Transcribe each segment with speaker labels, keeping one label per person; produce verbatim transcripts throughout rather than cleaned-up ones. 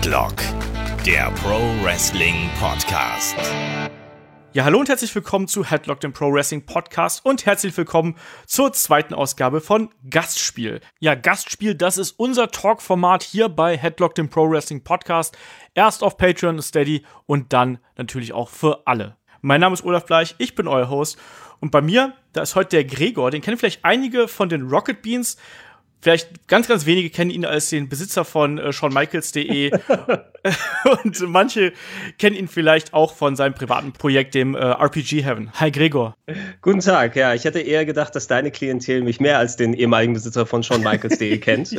Speaker 1: Headlock, der Pro Wrestling Podcast.
Speaker 2: Ja, hallo und herzlich willkommen zu Headlock, dem Pro Wrestling Podcast, und herzlich willkommen zur zweiten Ausgabe von Gastspiel. Ja, Gastspiel, das ist unser Talk-Format hier bei Headlock, dem Pro Wrestling Podcast. Erst auf Patreon und Steady und dann natürlich auch für alle. Mein Name ist Olaf Bleich, ich bin euer Host, und bei mir, da ist heute der Gregor, den kennen vielleicht einige von den Rocket Beans. Vielleicht ganz, ganz wenige kennen ihn als den Besitzer von äh, Shawn Michaels Punkt de und manche kennen ihn vielleicht auch von seinem privaten Projekt, dem äh, R P G Heaven. Hi Gregor.
Speaker 3: Guten Tag, ja, ich hätte eher gedacht, dass deine Klientel mich mehr als den ehemaligen Besitzer von Shawn Michaels Punkt de kennt.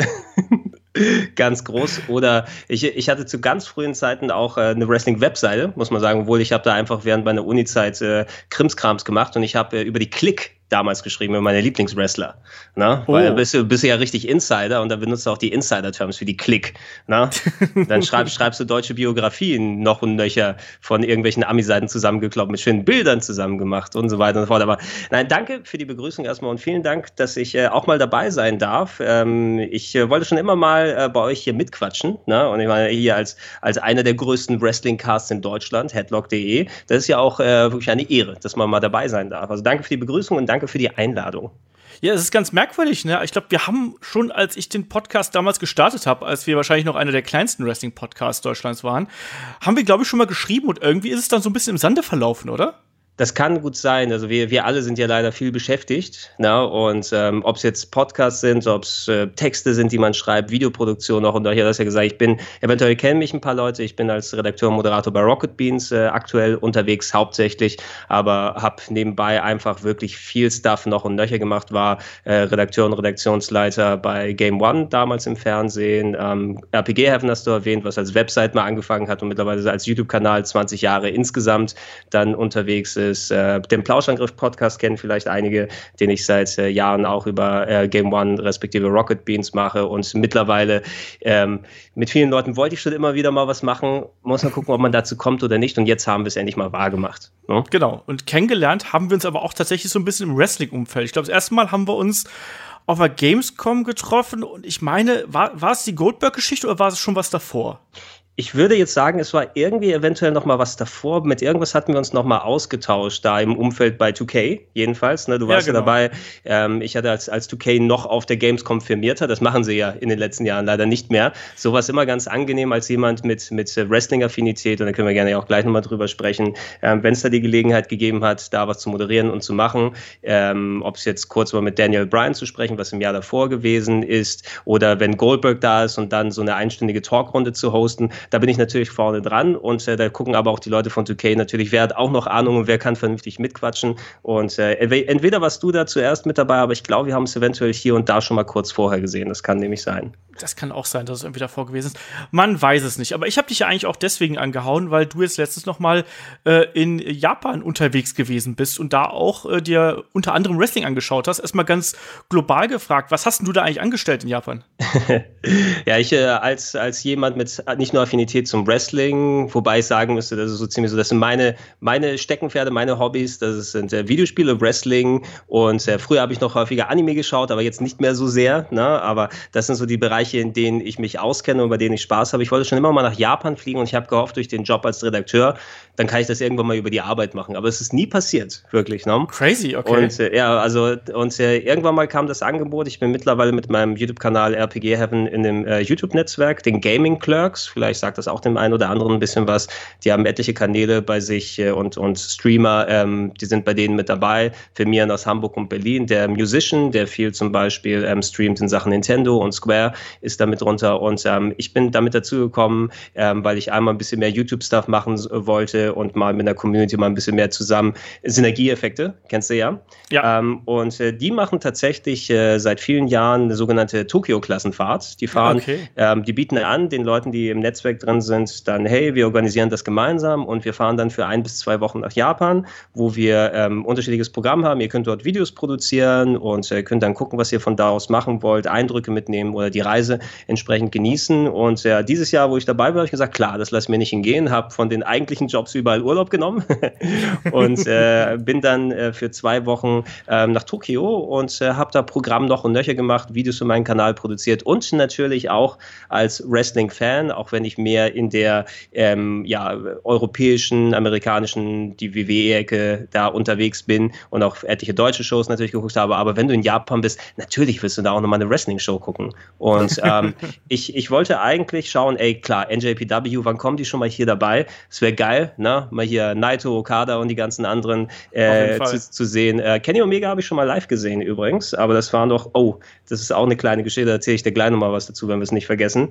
Speaker 3: Ganz groß. Oder ich, ich hatte zu ganz frühen Zeiten auch äh, eine Wrestling-Webseite, muss man sagen, obwohl ich habe da einfach während meiner Uni-Zeit äh, Krimskrams gemacht und ich habe äh, über die Klick damals geschrieben, über meine Lieblingswrestler. Na? Oh. Weil bist du bist ja richtig Insider und dann benutzt du auch die Insider-Terms für die Klick. Na? Dann schreib, schreibst du deutsche Biografien noch und nöcher von irgendwelchen Ami-Seiten zusammengekloppt, mit schönen Bildern zusammen gemacht und so weiter und so fort. Aber nein, danke für die Begrüßung erstmal und vielen Dank, dass ich äh, auch mal dabei sein darf. Ähm, ich äh, wollte schon immer mal äh, bei euch hier mitquatschen. Ne? Und ich meine, hier als, als einer der größten Wrestling-Casts in Deutschland, Headlock Punkt de, das ist ja auch äh, wirklich eine Ehre, dass man mal dabei sein darf. Also danke für die Begrüßung und danke für die Einladung.
Speaker 2: Ja, es ist ganz merkwürdig, ne? Ich glaube, wir haben schon, als ich den Podcast damals gestartet habe, als wir wahrscheinlich noch einer der kleinsten Wrestling-Podcasts Deutschlands waren, haben wir, glaube ich, schon mal geschrieben und irgendwie ist es dann so ein bisschen im Sande verlaufen, oder?
Speaker 3: Das kann gut sein. Also wir, wir alle sind ja leider viel beschäftigt. Na? Und ähm, ob es jetzt Podcasts sind, ob es äh, Texte sind, die man schreibt, Videoproduktion noch. Und da hier hast ja gesagt, ich bin, eventuell kennen mich ein paar Leute. Ich bin als Redakteur und Moderator bei Rocket Beans äh, aktuell unterwegs hauptsächlich, aber habe nebenbei einfach wirklich viel Stuff noch und nöcher gemacht. War äh, Redakteur und Redaktionsleiter bei Game One damals im Fernsehen. Ähm, R P G Heaven hast du erwähnt, was als Website mal angefangen hat und mittlerweile als YouTube-Kanal zwanzig Jahre insgesamt dann unterwegs ist. Ist, äh, den Plauschangriff-Podcast kennen vielleicht einige, den ich seit äh, Jahren auch über äh, Game One respektive Rocket Beans mache und mittlerweile ähm, mit vielen Leuten wollte ich schon immer wieder mal was machen, muss man gucken, ob man dazu kommt oder nicht und jetzt haben wir es endlich mal wahr gemacht. Ne?
Speaker 2: Genau, und kennengelernt haben wir uns aber auch tatsächlich so ein bisschen im Wrestling-Umfeld. Ich glaube, das erste Mal haben wir uns auf der Gamescom getroffen und ich meine, war, war es die Goldberg-Geschichte oder war es schon was davor?
Speaker 3: Ich würde jetzt sagen, es war irgendwie eventuell noch mal was davor. Mit irgendwas hatten wir uns noch mal ausgetauscht, da im Umfeld bei zwei K jedenfalls. Ne? Du warst ja, genau. ja dabei. Ähm, ich hatte als, als zwei K noch auf der Gamescom firmiert. Das machen sie ja in den letzten Jahren leider nicht mehr. Sowas immer ganz angenehm als jemand mit, mit Wrestling-Affinität. Und da können wir gerne auch gleich noch mal drüber sprechen. Ähm, wenn es da die Gelegenheit gegeben hat, da was zu moderieren und zu machen. Ähm, ob es jetzt kurz war mit Daniel Bryan zu sprechen, was im Jahr davor gewesen ist. Oder wenn Goldberg da ist und dann so eine einstündige Talkrunde zu hosten. Da bin ich natürlich vorne dran und äh, da gucken aber auch die Leute von zwei K natürlich, wer hat auch noch Ahnung und wer kann vernünftig mitquatschen. Und äh, entweder warst du da zuerst mit dabei, aber ich glaube, wir haben es eventuell hier und da schon mal kurz vorher gesehen. Das kann nämlich sein.
Speaker 2: Das kann auch sein, dass es irgendwie davor gewesen ist. Man weiß es nicht. Aber ich habe dich ja eigentlich auch deswegen angehauen, weil du jetzt letztens noch mal äh, in Japan unterwegs gewesen bist und da auch äh, dir unter anderem Wrestling angeschaut hast. Erstmal ganz global gefragt, was hast denn du da eigentlich angestellt in Japan?
Speaker 3: Ja, ich äh, als, als jemand mit nicht nur Affinität zum Wrestling, wobei ich sagen müsste, das ist so ziemlich so, das sind meine, meine Steckenpferde, meine Hobbys, das sind äh, Videospiele, Wrestling und äh, früher habe ich noch häufiger Anime geschaut, aber jetzt nicht mehr so sehr, ne? Aber das sind so die Bereiche, in denen ich mich auskenne und bei denen ich Spaß habe. Ich wollte schon immer mal nach Japan fliegen und ich habe gehofft, durch den Job als Redakteur, dann kann ich das irgendwann mal über die Arbeit machen. Aber es ist nie passiert, wirklich. Ne?
Speaker 2: Crazy, okay.
Speaker 3: Und äh, ja, also und äh, irgendwann mal kam das Angebot. Ich bin mittlerweile mit meinem YouTube-Kanal R P G Heaven in dem äh, YouTube-Netzwerk, den Gaming Clerks. Vielleicht sagt das auch dem einen oder anderen ein bisschen was. Die haben etliche Kanäle bei sich äh, und, und Streamer, ähm, die sind bei denen mit dabei. Firmieren aus Hamburg und Berlin. Der Musician, der viel zum Beispiel ähm, streamt in Sachen Nintendo und Square, ist damit drunter. Und ähm, ich bin damit dazugekommen, ähm, weil ich einmal ein bisschen mehr YouTube-Stuff machen äh, wollte und mal mit der Community mal ein bisschen mehr zusammen. Synergieeffekte, kennst du ja?
Speaker 2: Ja.
Speaker 3: Ähm, und äh, die machen tatsächlich äh, seit vielen Jahren eine sogenannte Tokio-Klassenfahrt. Die fahren,
Speaker 2: okay.
Speaker 3: ähm, die bieten an, den Leuten, die im Netzwerk drin sind, dann, hey, wir organisieren das gemeinsam und wir fahren dann für ein bis zwei Wochen nach Japan, wo wir ähm, unterschiedliches Programm haben. Ihr könnt dort Videos produzieren und äh, könnt dann gucken, was ihr von da aus machen wollt, Eindrücke mitnehmen oder die Reise entsprechend genießen. Und äh, dieses Jahr, wo ich dabei war, habe ich gesagt, klar, das lass mir nicht hingehen, habe von den eigentlichen Jobs überall Urlaub genommen und äh, bin dann äh, für zwei Wochen äh, nach Tokio und äh, habe da Programm noch und nöcher gemacht, Videos für meinen Kanal produziert und natürlich auch als Wrestling-Fan, auch wenn ich ich mehr in der ähm, ja, europäischen, amerikanischen, die W W E-Ecke da unterwegs bin und auch etliche deutsche Shows natürlich geguckt habe. Aber wenn du in Japan bist, natürlich wirst du da auch nochmal eine Wrestling-Show gucken. Und ähm, ich, ich wollte eigentlich schauen, ey, klar, N J P W, wann kommen die schon mal hier dabei? Es wäre geil, ne? Mal hier Naito, Okada und die ganzen anderen äh, zu, zu sehen. Äh, Kenny Omega habe ich schon mal live gesehen übrigens, aber das waren doch, oh, das ist auch eine kleine Geschichte, da erzähle ich dir gleich nochmal was dazu, wenn wir es nicht vergessen.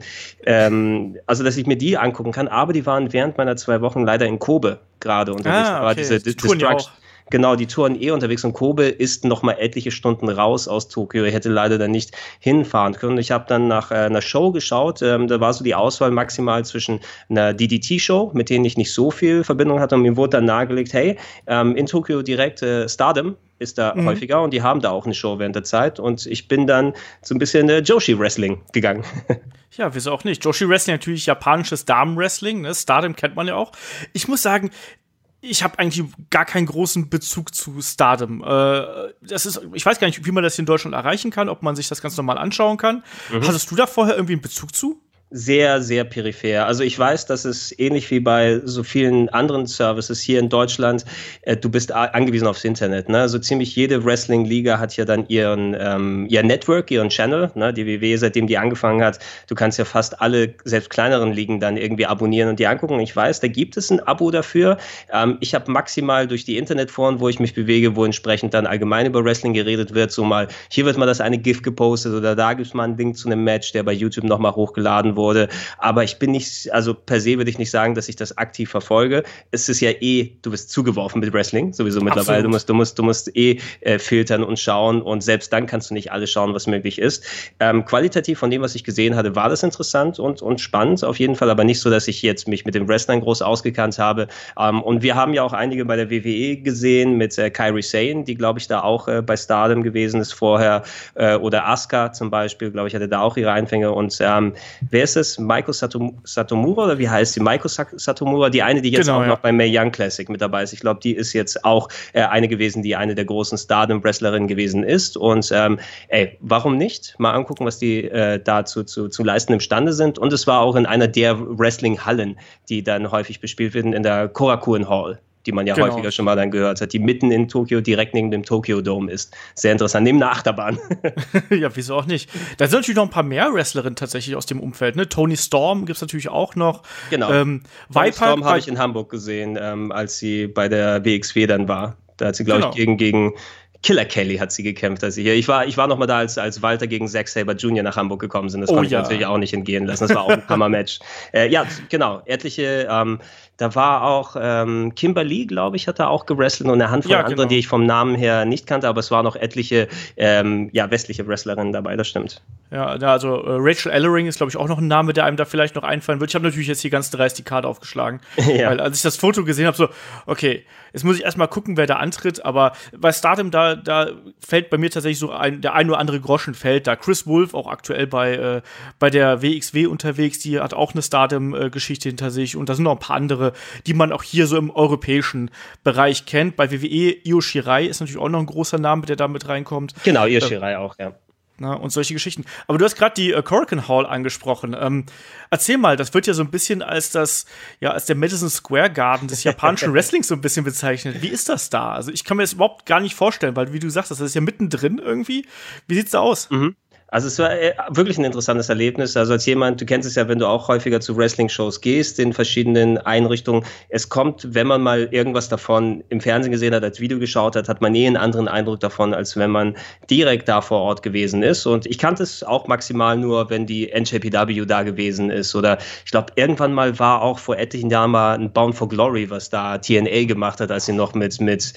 Speaker 3: Ähm, also, dass ich mir die angucken kann, aber die waren während meiner zwei Wochen leider in Kobe gerade unterwegs.
Speaker 2: Ah,
Speaker 3: da war
Speaker 2: okay.
Speaker 3: diese
Speaker 2: Die touren ja auch.
Speaker 3: Genau, die touren eh unterwegs und Kobe ist noch mal etliche Stunden raus aus Tokio. Ich hätte leider dann nicht hinfahren können. Ich habe dann nach äh, einer Show geschaut. Ähm, da war so die Auswahl maximal zwischen einer D D T-Show, mit denen ich nicht so viel Verbindung hatte. Und mir wurde dann nahegelegt, hey, ähm, in Tokio direkt äh, Stardom ist da mhm. häufiger und die haben da auch eine Show während der Zeit. Und ich bin dann so ein bisschen äh, Joshi-Wrestling gegangen.
Speaker 2: Ja, wieso auch nicht? Joshi-Wrestling natürlich japanisches Damen-Wrestling. Ne? Stardom kennt man ja auch. Ich muss sagen, ich habe eigentlich gar keinen großen Bezug zu Stardom. Äh, das ist, ich weiß gar nicht, wie man das hier in Deutschland erreichen kann, ob man sich das ganz normal anschauen kann. Mhm. Hattest du da vorher irgendwie einen Bezug zu?
Speaker 3: Sehr, sehr peripher. Also ich weiß, dass es ähnlich wie bei so vielen anderen Services hier in Deutschland, äh, du bist a- angewiesen aufs Internet. Ne? Also ziemlich jede Wrestling-Liga hat ja dann ihren ähm, ihr Network, ihren Channel. Ne? Die W W E, seitdem die angefangen hat, du kannst ja fast alle, selbst kleineren Ligen dann irgendwie abonnieren und die angucken. Ich weiß, da gibt es ein Abo dafür. Ähm, ich habe maximal durch die Internetforen, wo ich mich bewege, wo entsprechend dann allgemein über Wrestling geredet wird, so mal, hier wird mal das eine GIF gepostet oder da gibt es mal einen Link zu einem Match, der bei YouTube nochmal hochgeladen wurde. Aber ich bin nicht, also per se würde ich nicht sagen, dass ich das aktiv verfolge. Es ist ja eh, du bist zugeworfen mit Wrestling, sowieso mittlerweile. Du musst, du musst, du musst eh äh, filtern und schauen und selbst dann kannst du nicht alles schauen, was möglich ist. Ähm, qualitativ von dem, was ich gesehen hatte, war das interessant und, und spannend auf jeden Fall, aber nicht so, dass ich jetzt mich mit dem Wrestling groß ausgekannt habe. Ähm, und wir haben ja auch einige bei der W W E gesehen mit äh, Kairi Sane, die, glaube ich, da auch äh, bei Stardom gewesen ist vorher, äh, oder Asuka zum Beispiel, glaube ich, hatte da auch ihre Einfänge. Und ähm, wer ist es? Maiko Satom- Satomura oder wie heißt sie? Maiko Satomura, die eine, die jetzt
Speaker 2: genau,
Speaker 3: auch
Speaker 2: ja.
Speaker 3: noch beim Mae Young Classic mit dabei ist. Ich glaube, die ist jetzt auch äh, eine gewesen, die eine der großen Stardom-Wrestlerinnen gewesen ist. Und ähm, ey, warum nicht? Mal angucken, was die äh, da zu, zu, zu leisten imstande sind. Und es war auch in einer der Wrestling-Hallen, die dann häufig bespielt werden, in der Korakuen Hall, die man ja genau. häufiger schon mal dann gehört hat, die mitten in Tokio, direkt neben dem Tokyo Dome ist. Sehr interessant, neben einer Achterbahn.
Speaker 2: Ja, wieso auch nicht. Da sind natürlich noch ein paar mehr Wrestlerinnen tatsächlich aus dem Umfeld. Ne? Toni Storm gibt es natürlich auch noch.
Speaker 3: Genau.
Speaker 2: Ähm,
Speaker 3: Toni Storm habe ich in Hamburg gesehen, ähm, als sie bei der W X W dann war. Da hat sie, glaube genau. ich, gegen, gegen Killer Kelly hat sie gekämpft. Also hier. Ich war, ich war noch mal da, als, als Walter gegen Zack Sabre Junior nach Hamburg gekommen sind. Das
Speaker 2: oh,
Speaker 3: konnte
Speaker 2: ja.
Speaker 3: ich natürlich auch nicht entgehen lassen. Das war auch ein Hammer-Match. Äh, ja, genau. Etliche, ähm, da war auch ähm, Kimberly, glaube ich, hat da auch gewrestelt und eine Handvoll
Speaker 2: ja,
Speaker 3: anderen,
Speaker 2: genau.
Speaker 3: die ich vom Namen her nicht kannte, aber es waren noch etliche ähm, ja, westliche Wrestlerinnen dabei, das stimmt.
Speaker 2: Ja, also äh, Rachel Ellering ist, glaube ich, auch noch ein Name, der einem da vielleicht noch einfallen wird. Ich habe natürlich jetzt hier ganz dreist die Karte aufgeschlagen. Ja. Weil als ich das Foto gesehen habe, so, okay, jetzt muss ich erstmal gucken, wer da antritt, aber bei Stardom, da, da fällt bei mir tatsächlich so ein, der ein oder andere Groschen fällt da. Chris Wolf, auch aktuell bei, äh, bei der W X W unterwegs, die hat auch eine Stardom-Geschichte hinter sich und da sind noch ein paar andere, die man auch hier so im europäischen Bereich kennt. Bei W W E, Io Shirai ist natürlich auch noch ein großer Name, der da mit reinkommt.
Speaker 3: Genau, Io Shirai äh, auch, ja.
Speaker 2: Na, und solche Geschichten. Aber du hast gerade die äh, Korakuen Hall angesprochen. Ähm, erzähl mal, das wird ja so ein bisschen als das, ja, als der Madison Square Garden des japanischen Wrestlings so ein bisschen bezeichnet. Wie ist das da? Also ich kann mir das überhaupt gar nicht vorstellen, weil, wie du sagst, das ist ja mittendrin irgendwie. Wie sieht's da aus?
Speaker 3: Mhm. Also es war wirklich ein interessantes Erlebnis. Also als jemand, du kennst es ja, wenn du auch häufiger zu Wrestling-Shows gehst, in verschiedenen Einrichtungen. Es kommt, wenn man mal irgendwas davon im Fernsehen gesehen hat, als Video geschaut hat, hat man eh einen anderen Eindruck davon, als wenn man direkt da vor Ort gewesen ist. Und ich kannte es auch maximal nur, wenn die N J P W da gewesen ist. Oder ich glaube, irgendwann mal war auch vor etlichen Jahren mal ein Bound for Glory, was da T N A gemacht hat, als sie noch mit, mit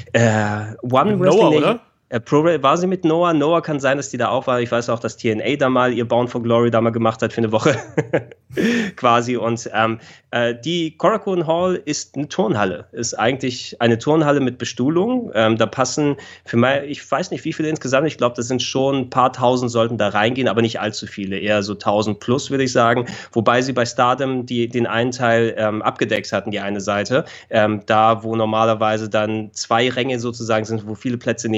Speaker 3: äh, One
Speaker 2: mit Noah, oder?
Speaker 3: Pro, war sie mit Noah? Noah kann sein, dass die da auch war. Ich weiß auch, dass T N A da mal ihr Bound for Glory da mal gemacht hat für eine Woche. Quasi. Und ähm, äh, die Korakuen Hall ist eine Turnhalle. Ist eigentlich eine Turnhalle mit Bestuhlung. Ähm, da passen für mich, ich weiß nicht, wie viele insgesamt. Ich glaube, das sind schon ein paar tausend sollten da reingehen, aber nicht allzu viele. Eher so tausend plus, würde ich sagen. Wobei sie bei Stardom die, den einen Teil ähm, abgedeckt hatten, die eine Seite. Ähm, da, wo normalerweise dann zwei Ränge sozusagen sind, wo viele Plätze nebeneinander.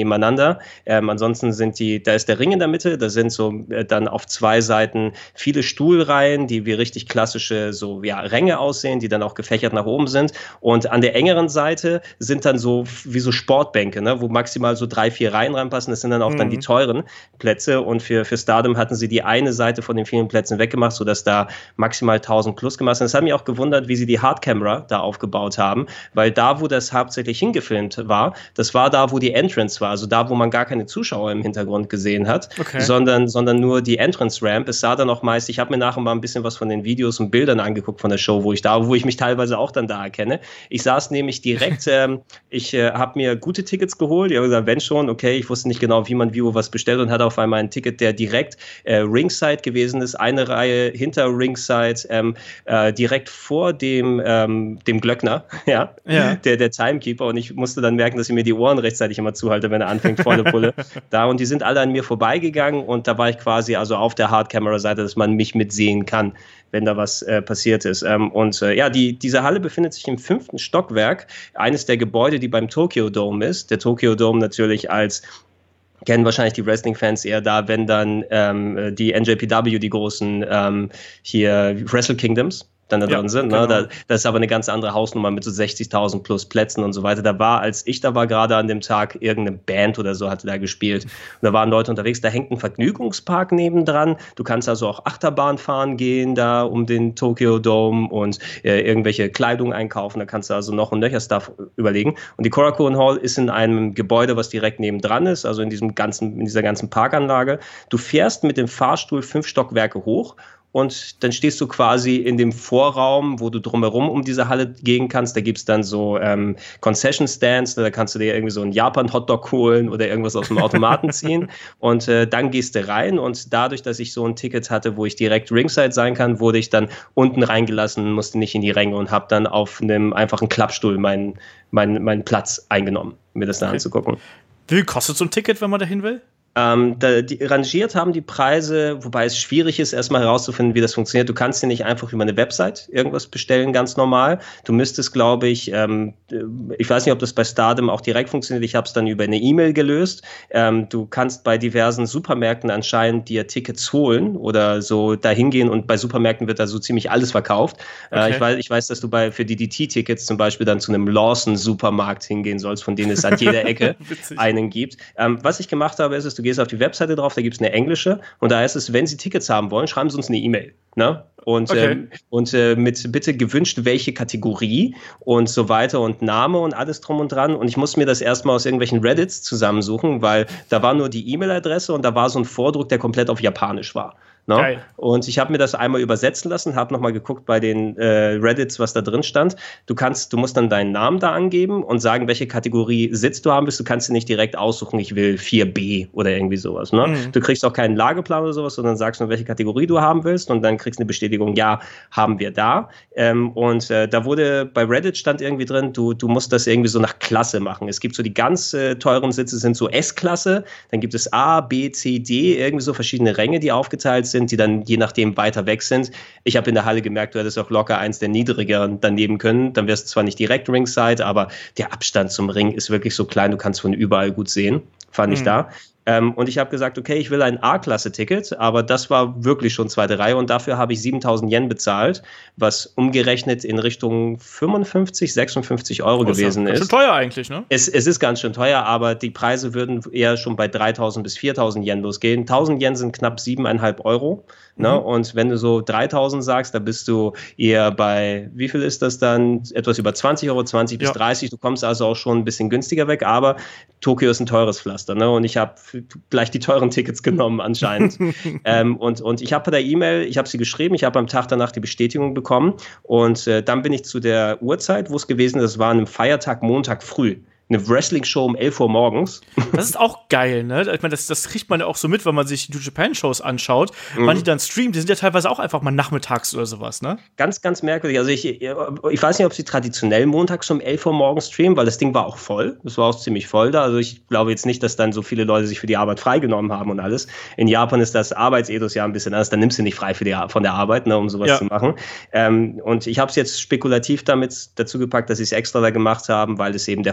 Speaker 3: Center. Ähm, ansonsten sind die, da ist der Ring in der Mitte, da sind so äh, dann auf zwei Seiten viele Stuhlreihen, die wie richtig klassische so ja, Ränge aussehen, die dann auch gefächert nach oben sind. Und an der engeren Seite sind dann so wie so Sportbänke, ne, wo maximal so drei, vier Reihen reinpassen. Das sind dann auch mhm. dann die teuren Plätze. Und für, für Stardom hatten sie die eine Seite von den vielen Plätzen weggemacht, sodass da maximal tausend plus gemacht sind. Das hat mich auch gewundert, wie sie die Hardcamera da aufgebaut haben, weil da, wo das hauptsächlich hingefilmt war, das war da, wo die Entrance war, also da, wo man gar keine Zuschauer im Hintergrund gesehen hat, okay. sondern, sondern nur die Entrance-Ramp. Es sah dann auch meist, ich habe mir nachher mal ein bisschen was von den Videos und Bildern angeguckt von der Show, wo ich da, wo ich mich teilweise auch dann da erkenne. Ich saß nämlich direkt, ähm, ich äh, habe mir gute Tickets geholt, ich habe gesagt, wenn schon, okay, ich wusste nicht genau, wie man wie wo was bestellt und hatte auf einmal ein Ticket, der direkt äh, Ringside gewesen ist, eine Reihe hinter Ringside, ähm, äh, direkt vor dem, ähm, dem Glöckner, ja, ja. Der, der Timekeeper, und ich musste dann merken, dass ich mir die Ohren rechtzeitig immer zuhalte, wenn er anfängt, volle Pulle da, und die sind alle an mir vorbeigegangen und da war ich quasi also auf der Hardcamera-Seite, dass man mich mitsehen kann, wenn da was äh, passiert ist. Ähm, und äh, ja, die, diese Halle befindet sich im fünften Stockwerk, eines der Gebäude, die beim Tokyo Dome ist. Der Tokyo Dome natürlich als kennen wahrscheinlich die Wrestling-Fans eher da, wenn dann ähm, die N J P W, die großen ähm, hier Wrestle Kingdoms, dann da ja, drin sind. Ne? Genau. Da, das ist aber eine ganz andere Hausnummer mit so sechzigtausend plus Plätzen und so weiter. Da war, als ich da war, gerade an dem Tag, irgendeine Band oder so hatte da gespielt. Und da waren Leute unterwegs. Da hängt ein Vergnügungspark nebendran. Du kannst also auch Achterbahn fahren gehen da um den Tokyo Dome und äh, irgendwelche Kleidung einkaufen. Da kannst du also noch und nöcher Stuff überlegen. Und die Korakuen Hall ist in einem Gebäude, was direkt nebendran ist, also in diesem ganzen, in dieser ganzen Parkanlage. Du fährst mit dem Fahrstuhl fünf Stockwerke hoch. Und dann stehst du quasi in dem Vorraum, wo du drumherum um diese Halle gehen kannst. Da gibt es dann so ähm, Concession Stands, da kannst du dir irgendwie so einen Japan-Hotdog holen oder irgendwas aus dem Automaten ziehen. Und äh, dann gehst du rein. Und dadurch, dass ich so ein Ticket hatte, wo ich direkt Ringside sein kann, wurde ich dann unten reingelassen, musste nicht in die Ränge und habe dann auf einem einfachen Klappstuhl meinen, meinen, meinen Platz eingenommen, mir das da okay. anzugucken.
Speaker 2: Wie viel kostet so ein Ticket, wenn man dahin will?
Speaker 3: Ähm, da, die, rangiert haben die Preise, wobei es schwierig ist, erstmal herauszufinden, wie das funktioniert. Du kannst dir nicht einfach über eine Website irgendwas bestellen, ganz normal. Du müsstest, glaube ich, ähm, ich weiß nicht, ob das bei Stardom auch direkt funktioniert, ich habe es dann über eine E-Mail gelöst. Ähm, du kannst bei diversen Supermärkten anscheinend dir Tickets holen oder so dahin gehen, und bei Supermärkten wird da so ziemlich alles verkauft. Okay. Äh, ich, weiß, ich weiß, dass du bei für die D T-Tickets zum Beispiel dann zu einem Lawson-Supermarkt hingehen sollst, von denen es an jeder Ecke einen gibt. Ähm, was ich gemacht habe, ist, ist, du gehst auf die Webseite drauf, da gibt es eine englische, und da heißt es, wenn Sie Tickets haben wollen, schreiben Sie uns eine E-Mail. Ne? Und, okay. ähm, und äh, mit bitte gewünscht, welche Kategorie und so weiter und Name und alles drum und dran. Und ich muss mir das erstmal aus irgendwelchen Reddits zusammensuchen, weil da war nur die E-Mail-Adresse und da war so ein Vordruck, der komplett auf Japanisch war. No? Und ich habe mir das einmal übersetzen lassen, habe nochmal geguckt bei den äh, Reddits, was da drin stand. Du kannst, du musst dann deinen Namen da angeben und sagen, welche Kategorie Sitz du haben willst. Du kannst dir nicht direkt aussuchen, ich will vier B oder irgendwie sowas. Ne? Mhm. Du kriegst auch keinen Lageplan oder sowas, sondern sagst nur, welche Kategorie du haben willst, und dann kriegst du eine Bestätigung, ja, haben wir da. Ähm, und äh, da wurde, bei Reddit stand irgendwie drin, du, du musst das irgendwie so nach Klasse machen. Es gibt so die ganz äh, teuren Sitze, sind so S-Klasse, dann gibt es A, B, C, D, irgendwie so verschiedene Ränge, die aufgeteilt sind, die dann je nachdem weiter weg sind. Ich habe in der Halle gemerkt, du hättest auch locker eins der niedrigeren daneben können. Dann wärst du zwar nicht direkt Ringside, aber der Abstand zum Ring ist wirklich so klein, du kannst von überall gut sehen, fand mhm. ich da. Ähm, und ich habe gesagt, okay, ich will ein A-Klasse-Ticket, aber das war wirklich schon zweite Reihe, und dafür habe ich siebentausend Yen bezahlt, was umgerechnet in Richtung fünfundfünfzig, sechsundfünfzig Euro oh, gewesen ist.
Speaker 2: Ganz schön teuer eigentlich, ne?
Speaker 3: Es, es ist ganz schön teuer, aber die Preise würden eher schon bei dreitausend bis viertausend Yen losgehen. tausend Yen sind knapp siebeneinhalb Euro. Ne? Mhm. Und wenn du so dreitausend sagst, da bist du eher bei, wie viel ist das dann? Etwas über zwanzig Euro, zwanzig bis dreißig. Du kommst also auch schon ein bisschen günstiger weg, aber Tokio ist ein teures Pflaster. Ne? Und ich habe gleich die teuren Tickets genommen anscheinend. ähm, und, und ich habe bei der E-Mail, ich habe sie geschrieben, ich habe am Tag danach die Bestätigung bekommen, und äh, dann bin ich zu der Uhrzeit, wo es gewesen ist, das war an einem Feiertag, Montag früh. Eine Wrestling-Show um elf Uhr morgens.
Speaker 2: Das ist auch geil, ne? Ich meine, das, das kriegt man ja auch so mit, wenn man sich New Japan-Shows anschaut. Mhm. Manche dann streamen, die sind ja teilweise auch einfach mal nachmittags oder sowas, ne?
Speaker 3: Ganz, ganz merkwürdig. Also ich, ich weiß nicht, ob sie traditionell montags um elf Uhr morgens streamen, weil das Ding war auch voll. Das war auch ziemlich voll da. Also ich glaube jetzt nicht, dass dann so viele Leute sich für die Arbeit freigenommen haben und alles. In Japan ist das Arbeitsethos ja ein bisschen anders. Da nimmst du nicht frei für die, von der Arbeit, ne, um sowas ja. zu machen. Ähm, und ich habe es jetzt spekulativ damit dazu gepackt, dass sie es extra da gemacht haben, weil es eben der Feiertag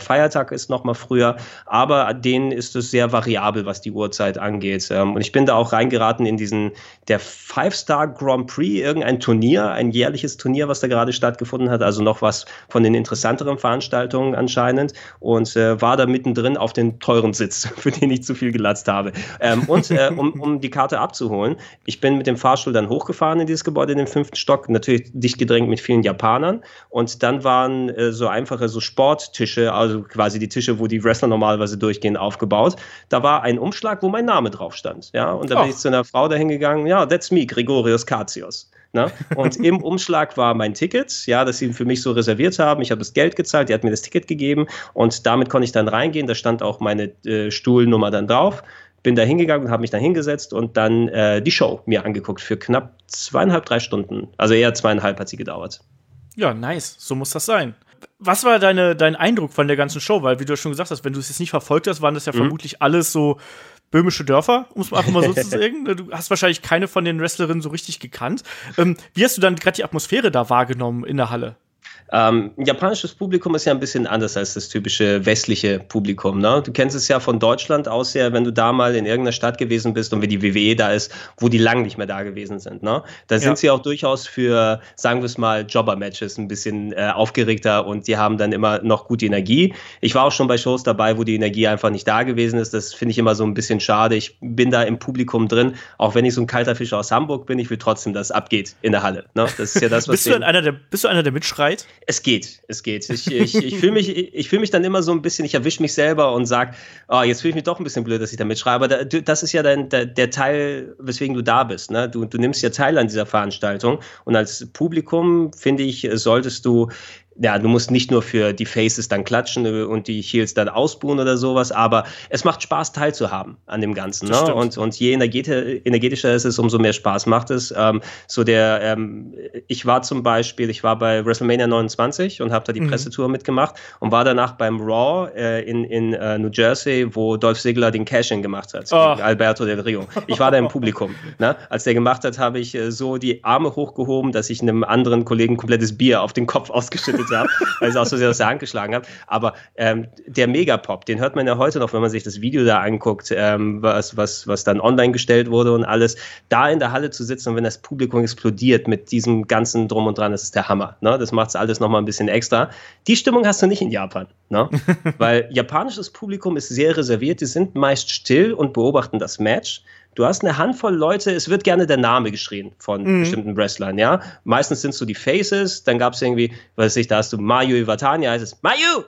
Speaker 3: Freitag ist noch mal früher, aber denen ist es sehr variabel, was die Uhrzeit angeht. Ähm, und ich bin da auch reingeraten in diesen, der Five-Star Grand Prix, irgendein Turnier, ein jährliches Turnier, was da gerade stattgefunden hat, also noch was von den interessanteren Veranstaltungen anscheinend, und äh, war da mittendrin auf den teuren Sitz, für den ich zu viel gelatzt habe. Ähm, und äh, um, um die Karte abzuholen, ich bin mit dem Fahrstuhl dann hochgefahren in dieses Gebäude, in den fünften Stock, natürlich dicht gedrängt mit vielen Japanern, und dann waren äh, so einfache so Sporttische, also quasi die Tische, wo die Wrestler normalerweise durchgehen, aufgebaut. Da war ein Umschlag, wo mein Name drauf stand, ja, und da bin oh. ich zu einer Frau dahin gegangen, ja, that's me, Gregorios Katsios. Ne? Und im Umschlag war mein Ticket, ja, das sie für mich so reserviert haben. Ich habe das Geld gezahlt, die hat mir das Ticket gegeben und damit konnte ich dann reingehen. Da stand auch meine äh, Stuhlnummer dann drauf. Bin da hingegangen und habe mich da hingesetzt und dann äh, die Show mir angeguckt für knapp zweieinhalb, drei Stunden. Also eher zweieinhalb hat sie gedauert.
Speaker 2: Ja, nice. So muss das sein. Was war deine, dein Eindruck von der ganzen Show? Weil, wie du schon gesagt hast, wenn du es jetzt nicht verfolgt hast, waren das ja mhm. vermutlich alles so böhmische Dörfer, muss man einfach mal so sagen. Du hast wahrscheinlich keine von den Wrestlerinnen so richtig gekannt. Ähm, wie hast du dann gerade die Atmosphäre da wahrgenommen in der Halle?
Speaker 3: Ähm, japanisches Publikum ist ja ein bisschen anders als das typische westliche Publikum. Ne? Du kennst es ja von Deutschland aus her, wenn du da mal in irgendeiner Stadt gewesen bist und wenn die W W E da ist, wo die lang nicht mehr da gewesen sind. Ne? Da sind ja. sie auch durchaus für, sagen wir es mal, Jobber-Matches ein bisschen äh, aufgeregter und die haben dann immer noch gute Energie. Ich war auch schon bei Shows dabei, wo die Energie einfach nicht da gewesen ist. Das finde ich immer so ein bisschen schade. Ich bin da im Publikum drin, auch wenn ich so ein kalter Fisch aus Hamburg bin, ich will trotzdem, dass es abgeht in der Halle. Ne? Das ist ja das, was
Speaker 2: bist, du einer der, bist du einer, der mitschreit?
Speaker 3: Es geht, es geht. Ich, ich, ich fühle mich, ich fühl mich dann immer so ein bisschen, ich erwische mich selber und sage, oh, jetzt fühle ich mich doch ein bisschen blöd, dass ich da mitschreibe. Aber da, das ist ja dein, der, der Teil, weswegen du da bist. Ne? Du, du nimmst ja teil an dieser Veranstaltung. Und als Publikum, finde ich, solltest du, ja, du musst nicht nur für die Faces dann klatschen und die Heels dann ausbuhen oder sowas, aber es macht Spaß, teilzuhaben an dem Ganzen. Ne? Und, und je energeti- energetischer es ist, umso mehr Spaß macht es. Ähm, so der, ähm, ich war zum Beispiel, ich war bei WrestleMania neunundzwanzig und habe da die mhm. Pressetour mitgemacht und war danach beim Raw äh, in, in uh, New Jersey, wo Dolph Ziggler den Cash-In gemacht hat, oh. gegen Alberto Del Rio. Ich war da im Publikum. Ne? Als der gemacht hat, habe ich äh, so die Arme hochgehoben, dass ich einem anderen Kollegen komplettes Bier auf den Kopf ausgeschüttet habe, weil ich es auch so sehr aus der Hand geschlagen habe. Aber ähm, der Megapop, den hört man ja heute noch, wenn man sich das Video da anguckt, ähm, was, was, was dann online gestellt wurde und alles. Da in der Halle zu sitzen und wenn das Publikum explodiert mit diesem ganzen Drum und Dran, das ist der Hammer. Ne? Das macht es alles nochmal ein bisschen extra. Die Stimmung hast du nicht in Japan. Ne? Weil japanisches Publikum ist sehr reserviert. Die sind meist still und beobachten das Match. Du hast eine Handvoll Leute, es wird gerne der Name geschrien von mhm. bestimmten Wrestlern, ja. Meistens sind es so die Faces, dann gab es irgendwie, weiß ich, da hast du Mayu Iwatani, heißt es Mayu!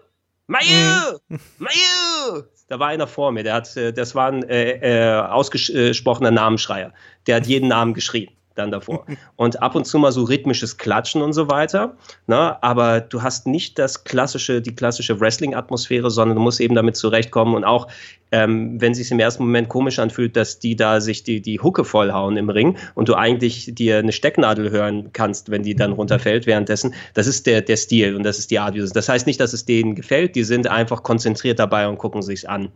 Speaker 3: Mayu! Mhm. Mayu! Da war einer vor mir, der hat, das war ein äh, äh, ausgesprochener Namensschreier. Der hat jeden Namen geschrien dann davor. Und ab und zu mal so rhythmisches Klatschen und so weiter. Ne? Aber du hast nicht das klassische, die klassische Wrestling-Atmosphäre, sondern du musst eben damit zurechtkommen. Und auch, ähm, wenn es sich im ersten Moment komisch anfühlt, dass die da sich die, die Hucke vollhauen im Ring und du eigentlich dir eine Stecknadel hören kannst, wenn die dann runterfällt währenddessen. Das ist der, der Stil und das ist die Art, wie es ist. Das heißt nicht, dass es denen gefällt. Die sind einfach konzentriert dabei und gucken sich's an.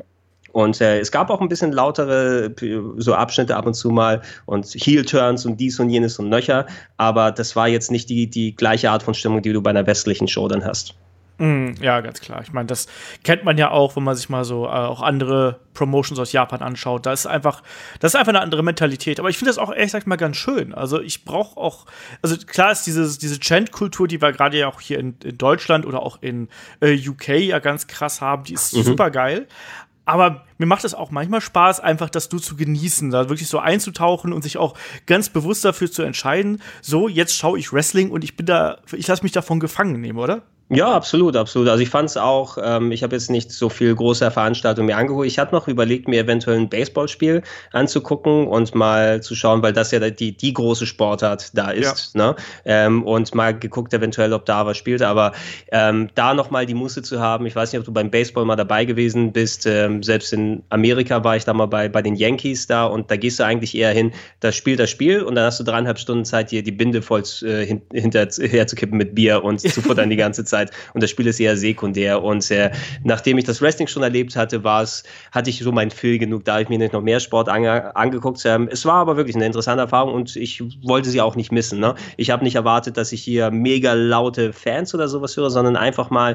Speaker 3: Und äh, es gab auch ein bisschen lautere so Abschnitte ab und zu mal und Heel-Turns und dies und jenes und nöcher, aber das war jetzt nicht die, die gleiche Art von Stimmung, die du bei einer westlichen Show dann hast.
Speaker 2: Mm, ja, ganz klar. Ich meine, das kennt man ja auch, wenn man sich mal so äh, auch andere Promotions aus Japan anschaut. Da ist einfach, das ist einfach eine andere Mentalität. Aber ich finde das auch ehrlich gesagt mal ganz schön. Also ich brauche auch, also klar ist dieses, diese Chant-Kultur, die wir gerade ja auch hier in, in Deutschland oder auch in äh, U K ja ganz krass haben, die ist mhm. super geil. Aber mir macht es auch manchmal Spaß, einfach das du zu genießen, da wirklich so einzutauchen und sich auch ganz bewusst dafür zu entscheiden, so, jetzt schaue ich Wrestling und ich bin da, ich lasse mich davon gefangen nehmen, oder?
Speaker 3: Ja, absolut, absolut. Also ich fand es auch, ähm, ich habe jetzt nicht so viel große Veranstaltungen mir angeholt. Ich hatte noch überlegt, mir eventuell ein Baseballspiel anzugucken und mal zu schauen, weil das ja die, die große Sportart da ist. Ja. Ne? Ähm, und mal geguckt eventuell, ob da was spielt. Aber ähm, da nochmal die Muße zu haben, ich weiß nicht, ob du beim Baseball mal dabei gewesen bist. Ähm, selbst in Amerika war ich da mal bei, bei den Yankees da und da gehst du eigentlich eher hin, da spielt das Spiel und dann hast du dreieinhalb Stunden Zeit, dir die Binde voll äh, hin, hinterher zu kippen mit Bier und zu futtern die ganze Zeit. Und das Spiel ist eher sekundär. Und äh, nachdem ich das Wrestling schon erlebt hatte, war es, hatte ich so meinen Fill genug, da habe ich mir nicht noch mehr Sport ange- angeguckt. Ähm, es war aber wirklich eine interessante Erfahrung und ich wollte sie auch nicht missen. Ne? Ich habe nicht erwartet, dass ich hier mega laute Fans oder sowas höre, sondern einfach mal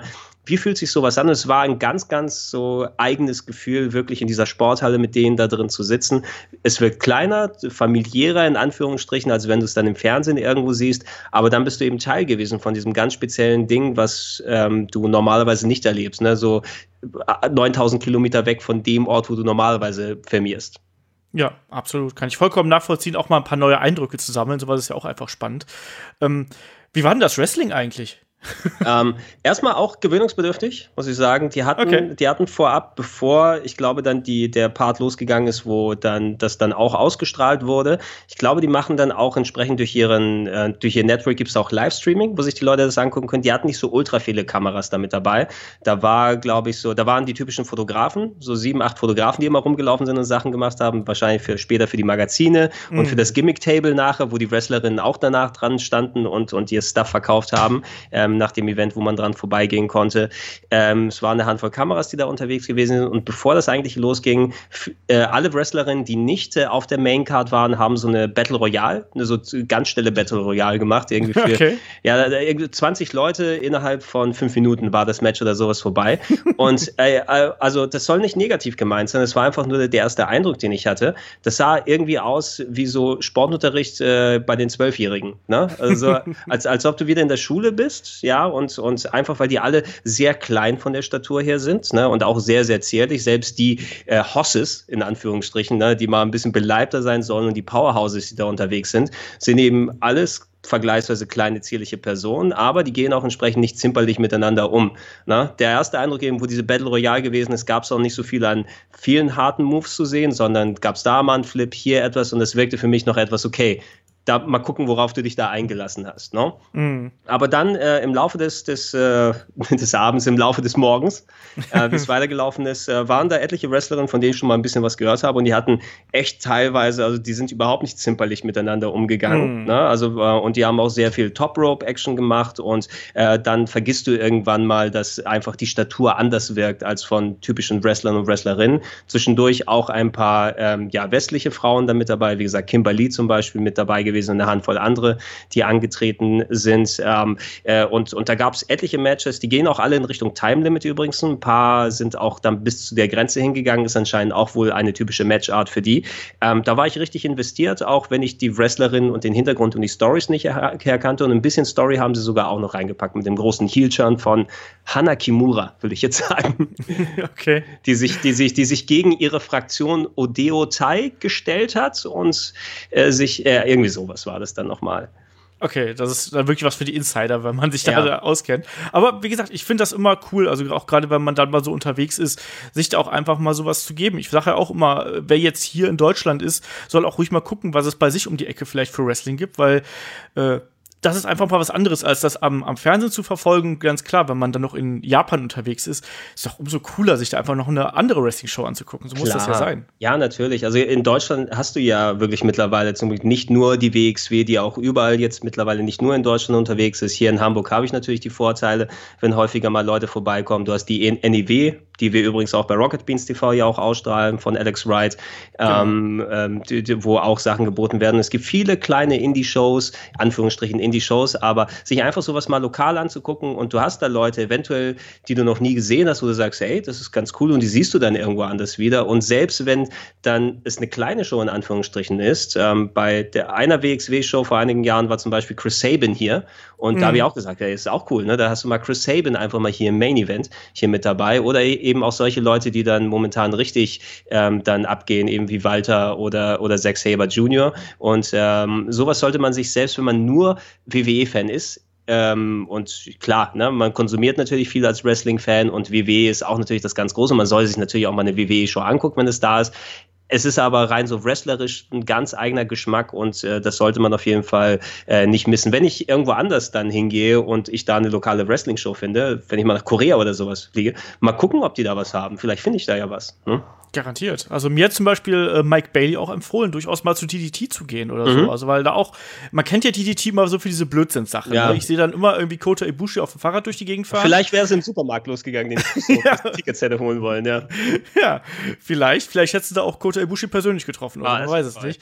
Speaker 3: wie fühlt sich sowas an? Und es war ein ganz, ganz so eigenes Gefühl, wirklich in dieser Sporthalle mit denen da drin zu sitzen. Es wird kleiner, familiärer in Anführungsstrichen, als wenn du es dann im Fernsehen irgendwo siehst, aber dann bist du eben Teil gewesen von diesem ganz speziellen Ding, was ähm, du normalerweise nicht erlebst, ne? So neuntausend Kilometer weg von dem Ort, wo du normalerweise firmierst.
Speaker 2: Ja, absolut. Kann ich vollkommen nachvollziehen, auch mal ein paar neue Eindrücke zu sammeln. Sowas ist ja auch einfach spannend. Ähm, wie war denn das Wrestling eigentlich?
Speaker 3: ähm, erstmal auch gewöhnungsbedürftig, muss ich sagen. Die hatten,
Speaker 2: okay.
Speaker 3: die hatten vorab, bevor ich glaube, dann die, der Part losgegangen ist, wo dann das dann auch ausgestrahlt wurde. Ich glaube, die machen dann auch entsprechend durch ihren, äh, durch ihr Network gibt es auch Livestreaming, wo sich die Leute das angucken können. Die hatten nicht so ultra viele Kameras damit dabei. Da war, glaube ich, so, da waren die typischen Fotografen, so sieben, acht Fotografen, die immer rumgelaufen sind und Sachen gemacht haben, wahrscheinlich für später für die Magazine mhm. und für das Gimmick-Table nachher, wo die Wrestlerinnen auch danach dran standen und, und ihr Stuff verkauft haben. Ähm, nach dem Event, wo man dran vorbeigehen konnte. Ähm, es war eine Handvoll Kameras, die da unterwegs gewesen sind. Und bevor das eigentlich losging, f- äh, alle Wrestlerinnen, die nicht äh, auf der Maincard waren, haben so eine Battle Royale, eine so ganz schnelle Battle Royale gemacht. Irgendwie für
Speaker 2: okay.
Speaker 3: ja, zwanzig Leute innerhalb von fünf Minuten war das Match oder sowas vorbei. Und äh, also das soll nicht negativ gemeint sein. Es war einfach nur der erste Eindruck, den ich hatte. Das sah irgendwie aus wie so Sportunterricht äh, bei den Zwölfjährigen. Ne? Also als, als ob du wieder in der Schule bist, ja, und, und einfach, weil die alle sehr klein von der Statur her sind, ne, und auch sehr, sehr zierlich. Selbst die äh, Hosses, in Anführungsstrichen, ne, die mal ein bisschen beleibter sein sollen und die Powerhouses, die da unterwegs sind, sind eben alles vergleichsweise kleine, zierliche Personen, aber die gehen auch entsprechend nicht zimperlich miteinander um. Na, der erste Eindruck eben, wo diese Battle Royale gewesen ist, gab es auch nicht so viel an vielen harten Moves zu sehen, sondern gab es da mal einen Flip, hier etwas, und es wirkte für mich noch etwas okay. Da mal gucken, worauf du dich da eingelassen hast. Ne? Mm. Aber dann äh, im Laufe des, des, äh, des Abends, im Laufe des Morgens, äh, wie es weitergelaufen ist, äh, waren da etliche Wrestlerinnen, von denen ich schon mal ein bisschen was gehört habe, und die hatten echt teilweise, also die sind überhaupt nicht zimperlich miteinander umgegangen. Mm. Ne? Also, äh, und die haben auch sehr viel Top-Rope-Action gemacht, und äh, dann vergisst du irgendwann mal, dass einfach die Statur anders wirkt als von typischen Wrestlern und Wrestlerinnen. Zwischendurch auch ein paar ähm, ja, westliche Frauen da mit dabei, wie gesagt, Kimberly zum Beispiel mit dabei gewesen, gewesen, eine Handvoll andere, die angetreten sind. Ähm, äh, und, und da gab es etliche Matches, die gehen auch alle in Richtung Time Limit übrigens. Ein paar sind auch dann bis zu der Grenze hingegangen, ist anscheinend auch wohl eine typische Matchart für die. Ähm, da war ich richtig investiert, auch wenn ich die Wrestlerin und den Hintergrund und die Storys nicht her- herkannte. Und ein bisschen Story haben sie sogar auch noch reingepackt mit dem großen Heel-Turn von Hana Kimura, würde ich jetzt sagen.
Speaker 2: Okay. Die
Speaker 3: sich, die, sich, die sich gegen ihre Fraktion Odeo Tai gestellt hat und äh, sich äh, irgendwie so was war das dann nochmal.
Speaker 2: Okay, das ist dann wirklich was für die Insider, wenn man sich da ja. auskennt. Aber wie gesagt, ich finde das immer cool, also auch gerade, wenn man dann mal so unterwegs ist, sich da auch einfach mal sowas zu geben. Ich sage ja auch immer, wer jetzt hier in Deutschland ist, soll auch ruhig mal gucken, was es bei sich um die Ecke vielleicht für Wrestling gibt, weil äh, das ist einfach mal was anderes, als das am, am Fernsehen zu verfolgen. Ganz klar, wenn man dann noch in Japan unterwegs ist, ist doch umso cooler, sich da einfach noch eine andere Wrestling-Show anzugucken. So muss klar. Das ja sein.
Speaker 3: Ja, natürlich. Also in Deutschland hast du ja wirklich mittlerweile zum Glück nicht nur die W X W, die auch überall jetzt mittlerweile nicht nur in Deutschland unterwegs ist. Hier in Hamburg habe ich natürlich die Vorteile, wenn häufiger mal Leute vorbeikommen. Du hast die N E W, die wir übrigens auch bei Rocket Beans T V ja auch ausstrahlen, von Alex Wright, genau. ähm, ähm, die, die, wo auch Sachen geboten werden. Es gibt viele kleine Indie-Shows, Anführungsstrichen Indie-Shows, aber sich einfach sowas mal lokal anzugucken, und du hast da Leute eventuell, die du noch nie gesehen hast, wo du sagst, hey, das ist ganz cool, und die siehst du dann irgendwo anders wieder. Und selbst wenn dann es eine kleine Show in Anführungsstrichen ist, ähm, bei der einer W X W-Show vor einigen Jahren war zum Beispiel Chris Sabin hier, und mhm. da habe ich auch gesagt, ja, ist auch cool, ne? Da hast du mal Chris Sabin einfach mal hier im Main-Event hier mit dabei, oder eben auch solche Leute, die dann momentan richtig ähm, dann abgehen, eben wie Walter oder, oder Zack Sabre Junior Und ähm, sowas sollte man sich, selbst wenn man nur W W E-Fan ist, Ähm, und klar, ne, man konsumiert natürlich viel als Wrestling-Fan, und W W E ist auch natürlich das ganz Große. Man soll sich natürlich auch mal eine W W E-Show angucken, wenn es da ist. Es ist aber rein so wrestlerisch ein ganz eigener Geschmack, und äh, das sollte man auf jeden Fall äh, nicht missen. Wenn ich irgendwo anders dann hingehe und ich da eine lokale Wrestling-Show finde, wenn ich mal nach Korea oder sowas fliege, mal gucken, ob die da was haben. Vielleicht finde ich da ja was. Hm?
Speaker 2: Garantiert. Also mir hat zum Beispiel äh, Mike Bailey auch empfohlen, durchaus mal zu D D T zu gehen oder mhm. so. Also weil da auch, man kennt ja D D T immer so für diese Blödsinnssachen. Ja. Ne? Ich sehe dann immer irgendwie Kota Ibushi auf dem Fahrrad durch die Gegend fahren.
Speaker 3: Vielleicht wäre es im Supermarkt losgegangen, den ich so ja. Tickets hätte holen wollen, ja.
Speaker 2: Ja, vielleicht. Vielleicht hättest du da auch Kota Ibushi persönlich getroffen. Oder ah, man weiß es nicht.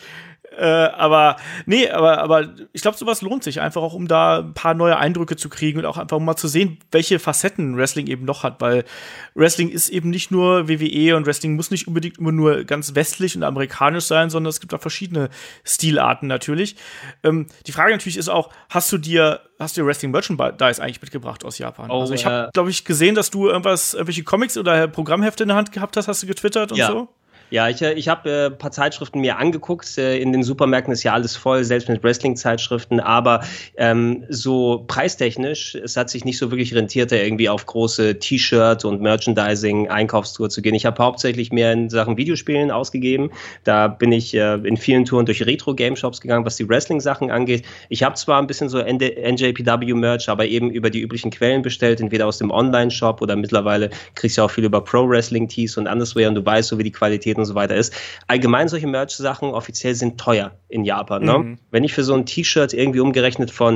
Speaker 2: Äh, aber nee, aber, aber ich glaube, sowas lohnt sich einfach auch, um da ein paar neue Eindrücke zu kriegen und auch einfach um mal zu sehen, welche Facetten Wrestling eben noch hat, weil Wrestling ist eben nicht nur W W E und Wrestling muss nicht unbedingt immer nur ganz westlich und amerikanisch sein, sondern es gibt auch verschiedene Stilarten natürlich. Ähm, die Frage natürlich ist auch, hast du dir hast du dir Wrestling-Merchandise eigentlich mitgebracht aus Japan?
Speaker 3: Oh,
Speaker 2: also ich
Speaker 3: äh,
Speaker 2: habe, glaube ich, gesehen, dass du irgendwas, irgendwelche Comics oder Programmhefte in der Hand gehabt hast, hast du getwittert und
Speaker 3: ja.
Speaker 2: so?
Speaker 3: Ja, ich, ich habe äh, ein paar Zeitschriften mir angeguckt. Äh, in den Supermärkten ist ja alles voll, selbst mit Wrestling-Zeitschriften. Aber ähm, so preistechnisch, es hat sich nicht so wirklich rentiert, da irgendwie auf große T-Shirt- und Merchandising-Einkaufstour zu gehen. Ich habe hauptsächlich mehr in Sachen Videospielen ausgegeben. Da bin ich äh, in vielen Touren durch Retro-Game-Shops gegangen, was die Wrestling-Sachen angeht. Ich habe zwar ein bisschen so N J P W-Merch, aber eben über die üblichen Quellen bestellt, entweder aus dem Online-Shop oder mittlerweile kriegst du auch viel über Pro-Wrestling-Tees und anderswehr und du weißt so, wie die Qualität und so weiter ist. Allgemein solche Merch-Sachen offiziell sind teuer in Japan. Ne? Mhm. Wenn ich für so ein T-Shirt irgendwie umgerechnet von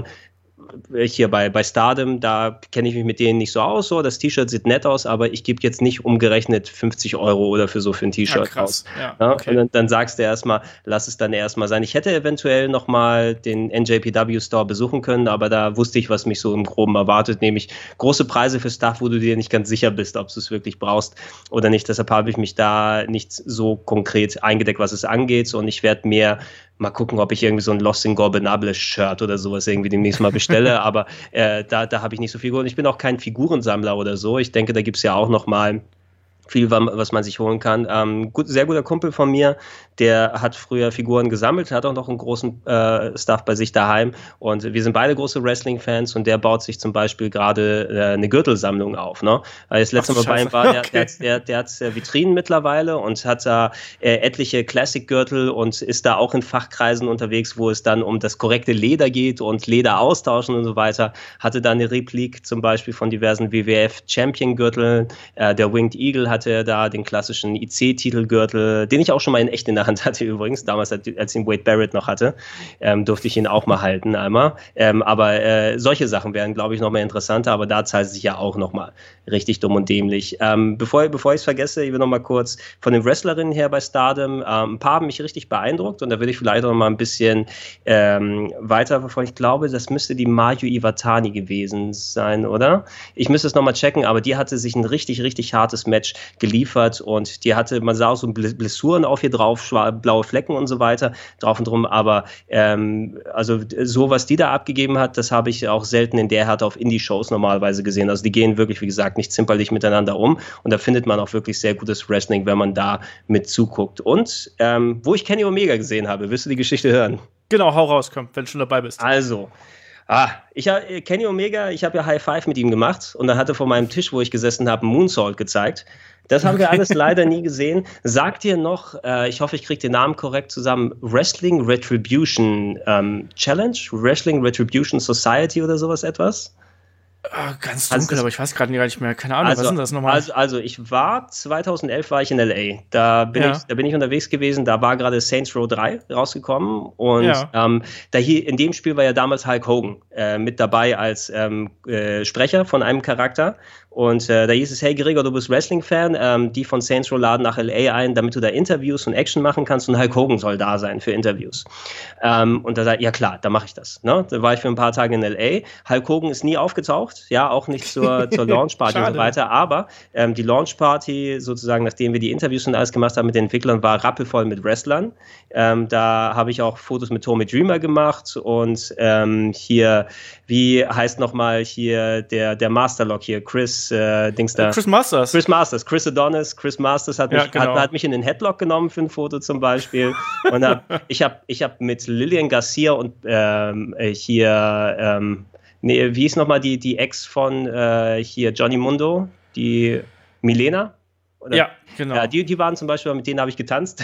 Speaker 3: hier bei, bei Stardom, da kenne ich mich mit denen nicht so aus, so, das T-Shirt sieht nett aus, aber ich gebe jetzt nicht umgerechnet fünfzig Euro oder für so für ein T-Shirt
Speaker 2: ja,
Speaker 3: aus.
Speaker 2: Ja,
Speaker 3: ja?
Speaker 2: Okay.
Speaker 3: Und dann, dann sagst du erstmal, lass es dann erstmal sein. Ich hätte eventuell nochmal den N J P W-Store besuchen können, aber da wusste ich, was mich so im Groben erwartet, nämlich große Preise für Stuff, wo du dir nicht ganz sicher bist, ob du es wirklich brauchst oder nicht. Deshalb habe ich mich da nicht so konkret eingedeckt, was es angeht, und ich werde mehr mal gucken, ob ich irgendwie so ein Lost in Gorbenables Shirt oder sowas irgendwie demnächst mal bestelle, aber äh, da, da habe ich nicht so viel geholt. Ich bin auch kein Figurensammler oder so. Ich denke, da gibt es ja auch noch mal viel, was man sich holen kann. Ähm, gut, sehr guter Kumpel von mir, der hat früher Figuren gesammelt, hat auch noch einen großen äh, Stuff bei sich daheim und wir sind beide große Wrestling-Fans und der baut sich zum Beispiel gerade äh, eine Gürtelsammlung auf. Ne? Als das letzte Mal bei ihm war, der, okay. der, der, der hat äh, Vitrinen mittlerweile und hat da äh, etliche Classic-Gürtel und ist da auch in Fachkreisen unterwegs, wo es dann um das korrekte Leder geht und Leder austauschen und so weiter. Hatte da eine Replik zum Beispiel von diversen W W F-Champion-Gürteln. Äh, der Winged Eagle hatte er da, den klassischen I C-Titelgürtel, den ich auch schon mal in echt in der Hand hatte übrigens, damals, als ihn Wade Barrett noch hatte, ähm, durfte ich ihn auch mal halten einmal. Ähm, aber äh, solche Sachen wären, glaube ich, noch mal interessanter, aber da zahlt es sich ja auch noch mal richtig dumm und dämlich. Ähm, bevor bevor ich es vergesse, ich will noch mal kurz von den Wrestlerinnen her bei Stardom, ähm, ein paar haben mich richtig beeindruckt und da will ich vielleicht noch mal ein bisschen ähm, weiter verfolgen. Ich glaube, das müsste die Mayu Iwatani gewesen sein, oder? Ich müsste es noch mal checken, aber die hatte sich ein richtig, richtig hartes Match geliefert und die hatte, man sah auch so Blessuren auf ihr drauf, blaue Flecken und so weiter drauf und drum, aber ähm, also so, was die da abgegeben hat, das habe ich auch selten in der Härte auf Indie-Shows normalerweise gesehen. Also die gehen wirklich, wie gesagt, nicht zimperlich miteinander um und da findet man auch wirklich sehr gutes Wrestling, wenn man da mit zuguckt. Und ähm, wo ich Kenny Omega gesehen habe, willst du die Geschichte hören?
Speaker 2: Genau, hau raus, komm, wenn du schon dabei bist.
Speaker 3: Also, Ah, ich habe Kenny Omega, ich habe ja High Five mit ihm gemacht und er hatte vor meinem Tisch, wo ich gesessen habe, Moonsault gezeigt. Das haben wir alles leider nie gesehen. Sagt ihr noch, äh, ich hoffe, ich kriege den Namen korrekt zusammen, Wrestling Retribution ähm, Challenge? Wrestling Retribution Society oder sowas etwas?
Speaker 2: Oh, ganz dunkel, also, aber ich weiß gerade gar nicht mehr. Keine Ahnung,
Speaker 3: also,
Speaker 2: was ist denn das nochmal?
Speaker 3: Also, also ich war, zweitausendelf war ich in L A. Da bin, ja. ich, da bin ich unterwegs gewesen. Da war gerade Saints Row drei rausgekommen. Und ja. ähm, da hier, in dem Spiel war ja damals Hulk Hogan äh, mit dabei als ähm, äh, Sprecher von einem Charakter. Und äh, da hieß es, hey Gregor, du bist Wrestling-Fan, ähm, die von Saints Row laden nach L A ein, damit du da Interviews und Action machen kannst und Hulk Hogan soll da sein für Interviews. Ähm, und da sagte ich, ja klar, da mache ich das. Ne? Da war ich für ein paar Tage in L A. Hulk Hogan ist nie aufgetaucht, ja, auch nicht zur, zur Launchparty und so weiter, aber ähm, die Launchparty, sozusagen, nachdem wir die Interviews und alles gemacht haben mit den Entwicklern, war rappelvoll mit Wrestlern. Ähm, da habe ich auch Fotos mit Tommy Dreamer gemacht und ähm, hier, wie heißt nochmal hier der, der Masterlock hier, Chris Äh, Dings da.
Speaker 2: Chris Masters.
Speaker 3: Chris Masters, Chris Adonis. Chris Masters hat mich,
Speaker 2: ja, genau.
Speaker 3: hat, hat mich in den Headlock genommen für ein Foto zum Beispiel. Und hab, ich habe ich hab mit Lillian Garcia und ähm, hier, ähm, nee, wie hieß nochmal die, die Ex von äh, hier Johnny Mundo? Die Milena? Oder?
Speaker 2: Ja, genau.
Speaker 3: Ja, die, die waren zum Beispiel, mit denen habe ich getanzt.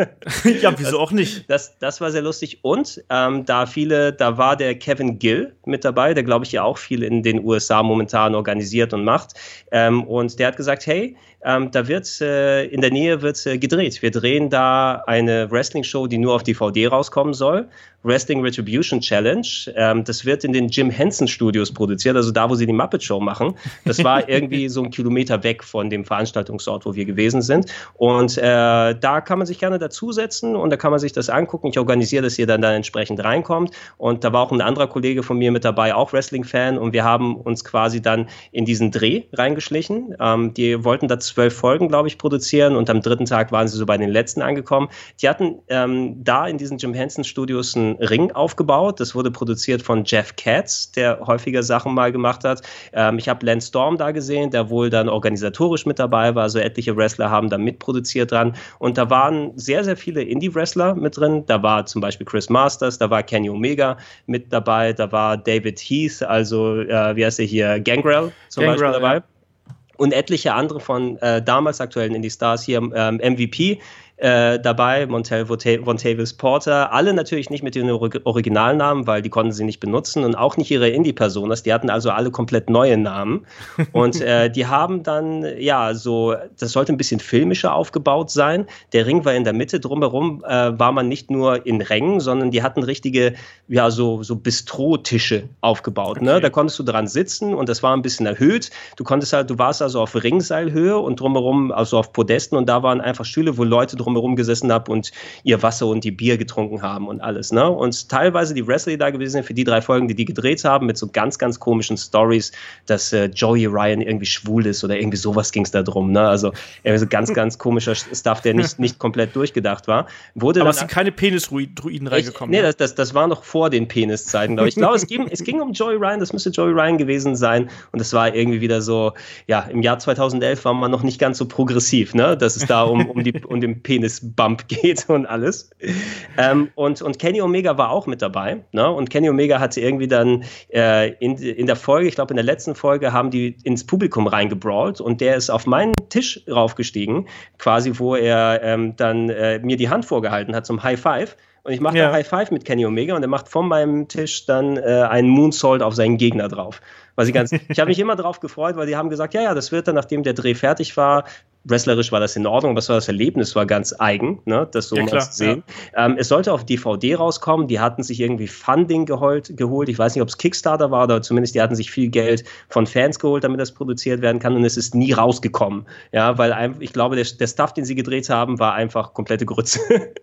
Speaker 2: Ja, wieso das, auch nicht?
Speaker 3: Das, das war sehr lustig. Und ähm, da viele, da war der Kevin Gill mit dabei, der glaube ich ja auch viel in den U S A momentan organisiert und macht. Ähm, und der hat gesagt, hey, ähm, da wird äh, in der Nähe wird äh, gedreht. Wir drehen da eine Wrestling-Show, die nur auf D V D rauskommen soll. Wrestling Retribution Challenge. Ähm, das wird in den Jim Henson Studios produziert, also da, wo sie die Muppet Show machen. Das war irgendwie so ein Kilometer weg von dem Veranstaltungsort, wo wir gewesen gewesen sind. Und äh, da kann man sich gerne dazusetzen und da kann man sich das angucken. Ich organisiere, dass ihr dann, dann entsprechend reinkommt. Und da war auch ein anderer Kollege von mir mit dabei, auch Wrestling-Fan. Und wir haben uns quasi dann in diesen Dreh reingeschlichen. Ähm, die wollten da zwölf Folgen, glaube ich, produzieren. Und am dritten Tag waren sie so bei den letzten angekommen. Die hatten ähm, da in diesen Jim Henson Studios einen Ring aufgebaut. Das wurde produziert von Jeff Katz, der häufiger Sachen mal gemacht hat. Ähm, ich habe Lance Storm da gesehen, der wohl dann organisatorisch mit dabei war. Also etliche Wrestler haben da mitproduziert dran. Und da waren sehr, sehr viele Indie-Wrestler mit drin. Da war zum Beispiel Chris Masters, da war Kenny Omega mit dabei, da war David Heath, also äh, wie heißt er hier, Gangrel zum
Speaker 2: Gangrel,
Speaker 3: Beispiel dabei.
Speaker 2: Ja.
Speaker 3: Und etliche andere von äh, damals aktuellen Indie-Stars hier, ähm, M V P äh, dabei, Montel Vontavious Porter, alle natürlich nicht mit den Originalnamen, weil die konnten sie nicht benutzen und auch nicht ihre Indie-Personas, die hatten also alle komplett neue Namen und äh, die haben dann, ja, so, das sollte ein bisschen filmischer aufgebaut sein, der Ring war in der Mitte, drumherum äh, war man nicht nur in Rängen, sondern die hatten richtige, ja, so, so Bistro-Tische aufgebaut, okay. Ne? Da konntest du dran sitzen und das war ein bisschen erhöht, du konntest halt, du warst also auf Ringseilhöhe und drumherum, also auf Podesten und da waren einfach Stühle, wo Leute drumherum gesessen haben und ihr Wasser und die Bier getrunken haben und alles, ne? Und teilweise die Wrestler, die da gewesen sind, für die drei Folgen, die die gedreht haben, mit so ganz, ganz komischen Stories, dass äh, Joey Ryan irgendwie schwul ist oder irgendwie sowas ging es da drum, ne? Also irgendwie so ganz, ganz komischer Stuff, der nicht, nicht komplett durchgedacht war. Wurde
Speaker 2: Aber
Speaker 3: dann,
Speaker 2: es sind keine Penis-Druiden reingekommen.
Speaker 3: Nee, das, das, das war noch vor den Peniszeiten, glaube ich. Ich glaube, es ging, es ging um Joey Ryan, das müsste Joey Ryan gewesen sein und es war irgendwie wieder so, ja, im Jahr zweitausendelf war man noch nicht ganz so progressiv, ne? Dass es da um, um, die, um den Penis-Bump geht und alles. Ähm, und, und Kenny Omega war auch mit dabei. Ne? Und Kenny Omega hatte irgendwie dann äh, in, in der Folge, ich glaube in der letzten Folge, haben die ins Publikum reingebrawlt und der ist auf meinen Tisch raufgestiegen, quasi wo er ähm, dann äh, mir die Hand vorgehalten hat zum High Five. Und ich mache ja. High Five mit Kenny Omega und er macht von meinem Tisch dann äh, einen Moonsault auf seinen Gegner drauf. Was ich ganz, ich habe mich immer drauf gefreut, weil die haben gesagt, ja, ja, das wird dann, nachdem der Dreh fertig war, wrestlerisch war das in Ordnung, aber es war das Erlebnis, war ganz eigen, ne, das so
Speaker 2: ja,
Speaker 3: mal
Speaker 2: klar,
Speaker 3: zu sehen. Ja. Ähm, es sollte auf D V D rauskommen, die hatten sich irgendwie Funding geholt, geholt. Ich weiß nicht, ob es Kickstarter war, oder zumindest die hatten sich viel Geld von Fans geholt, damit das produziert werden kann und es ist nie rausgekommen. Ja, weil ein, ich glaube, der, der Stuff, den sie gedreht haben, war einfach komplette Grütze.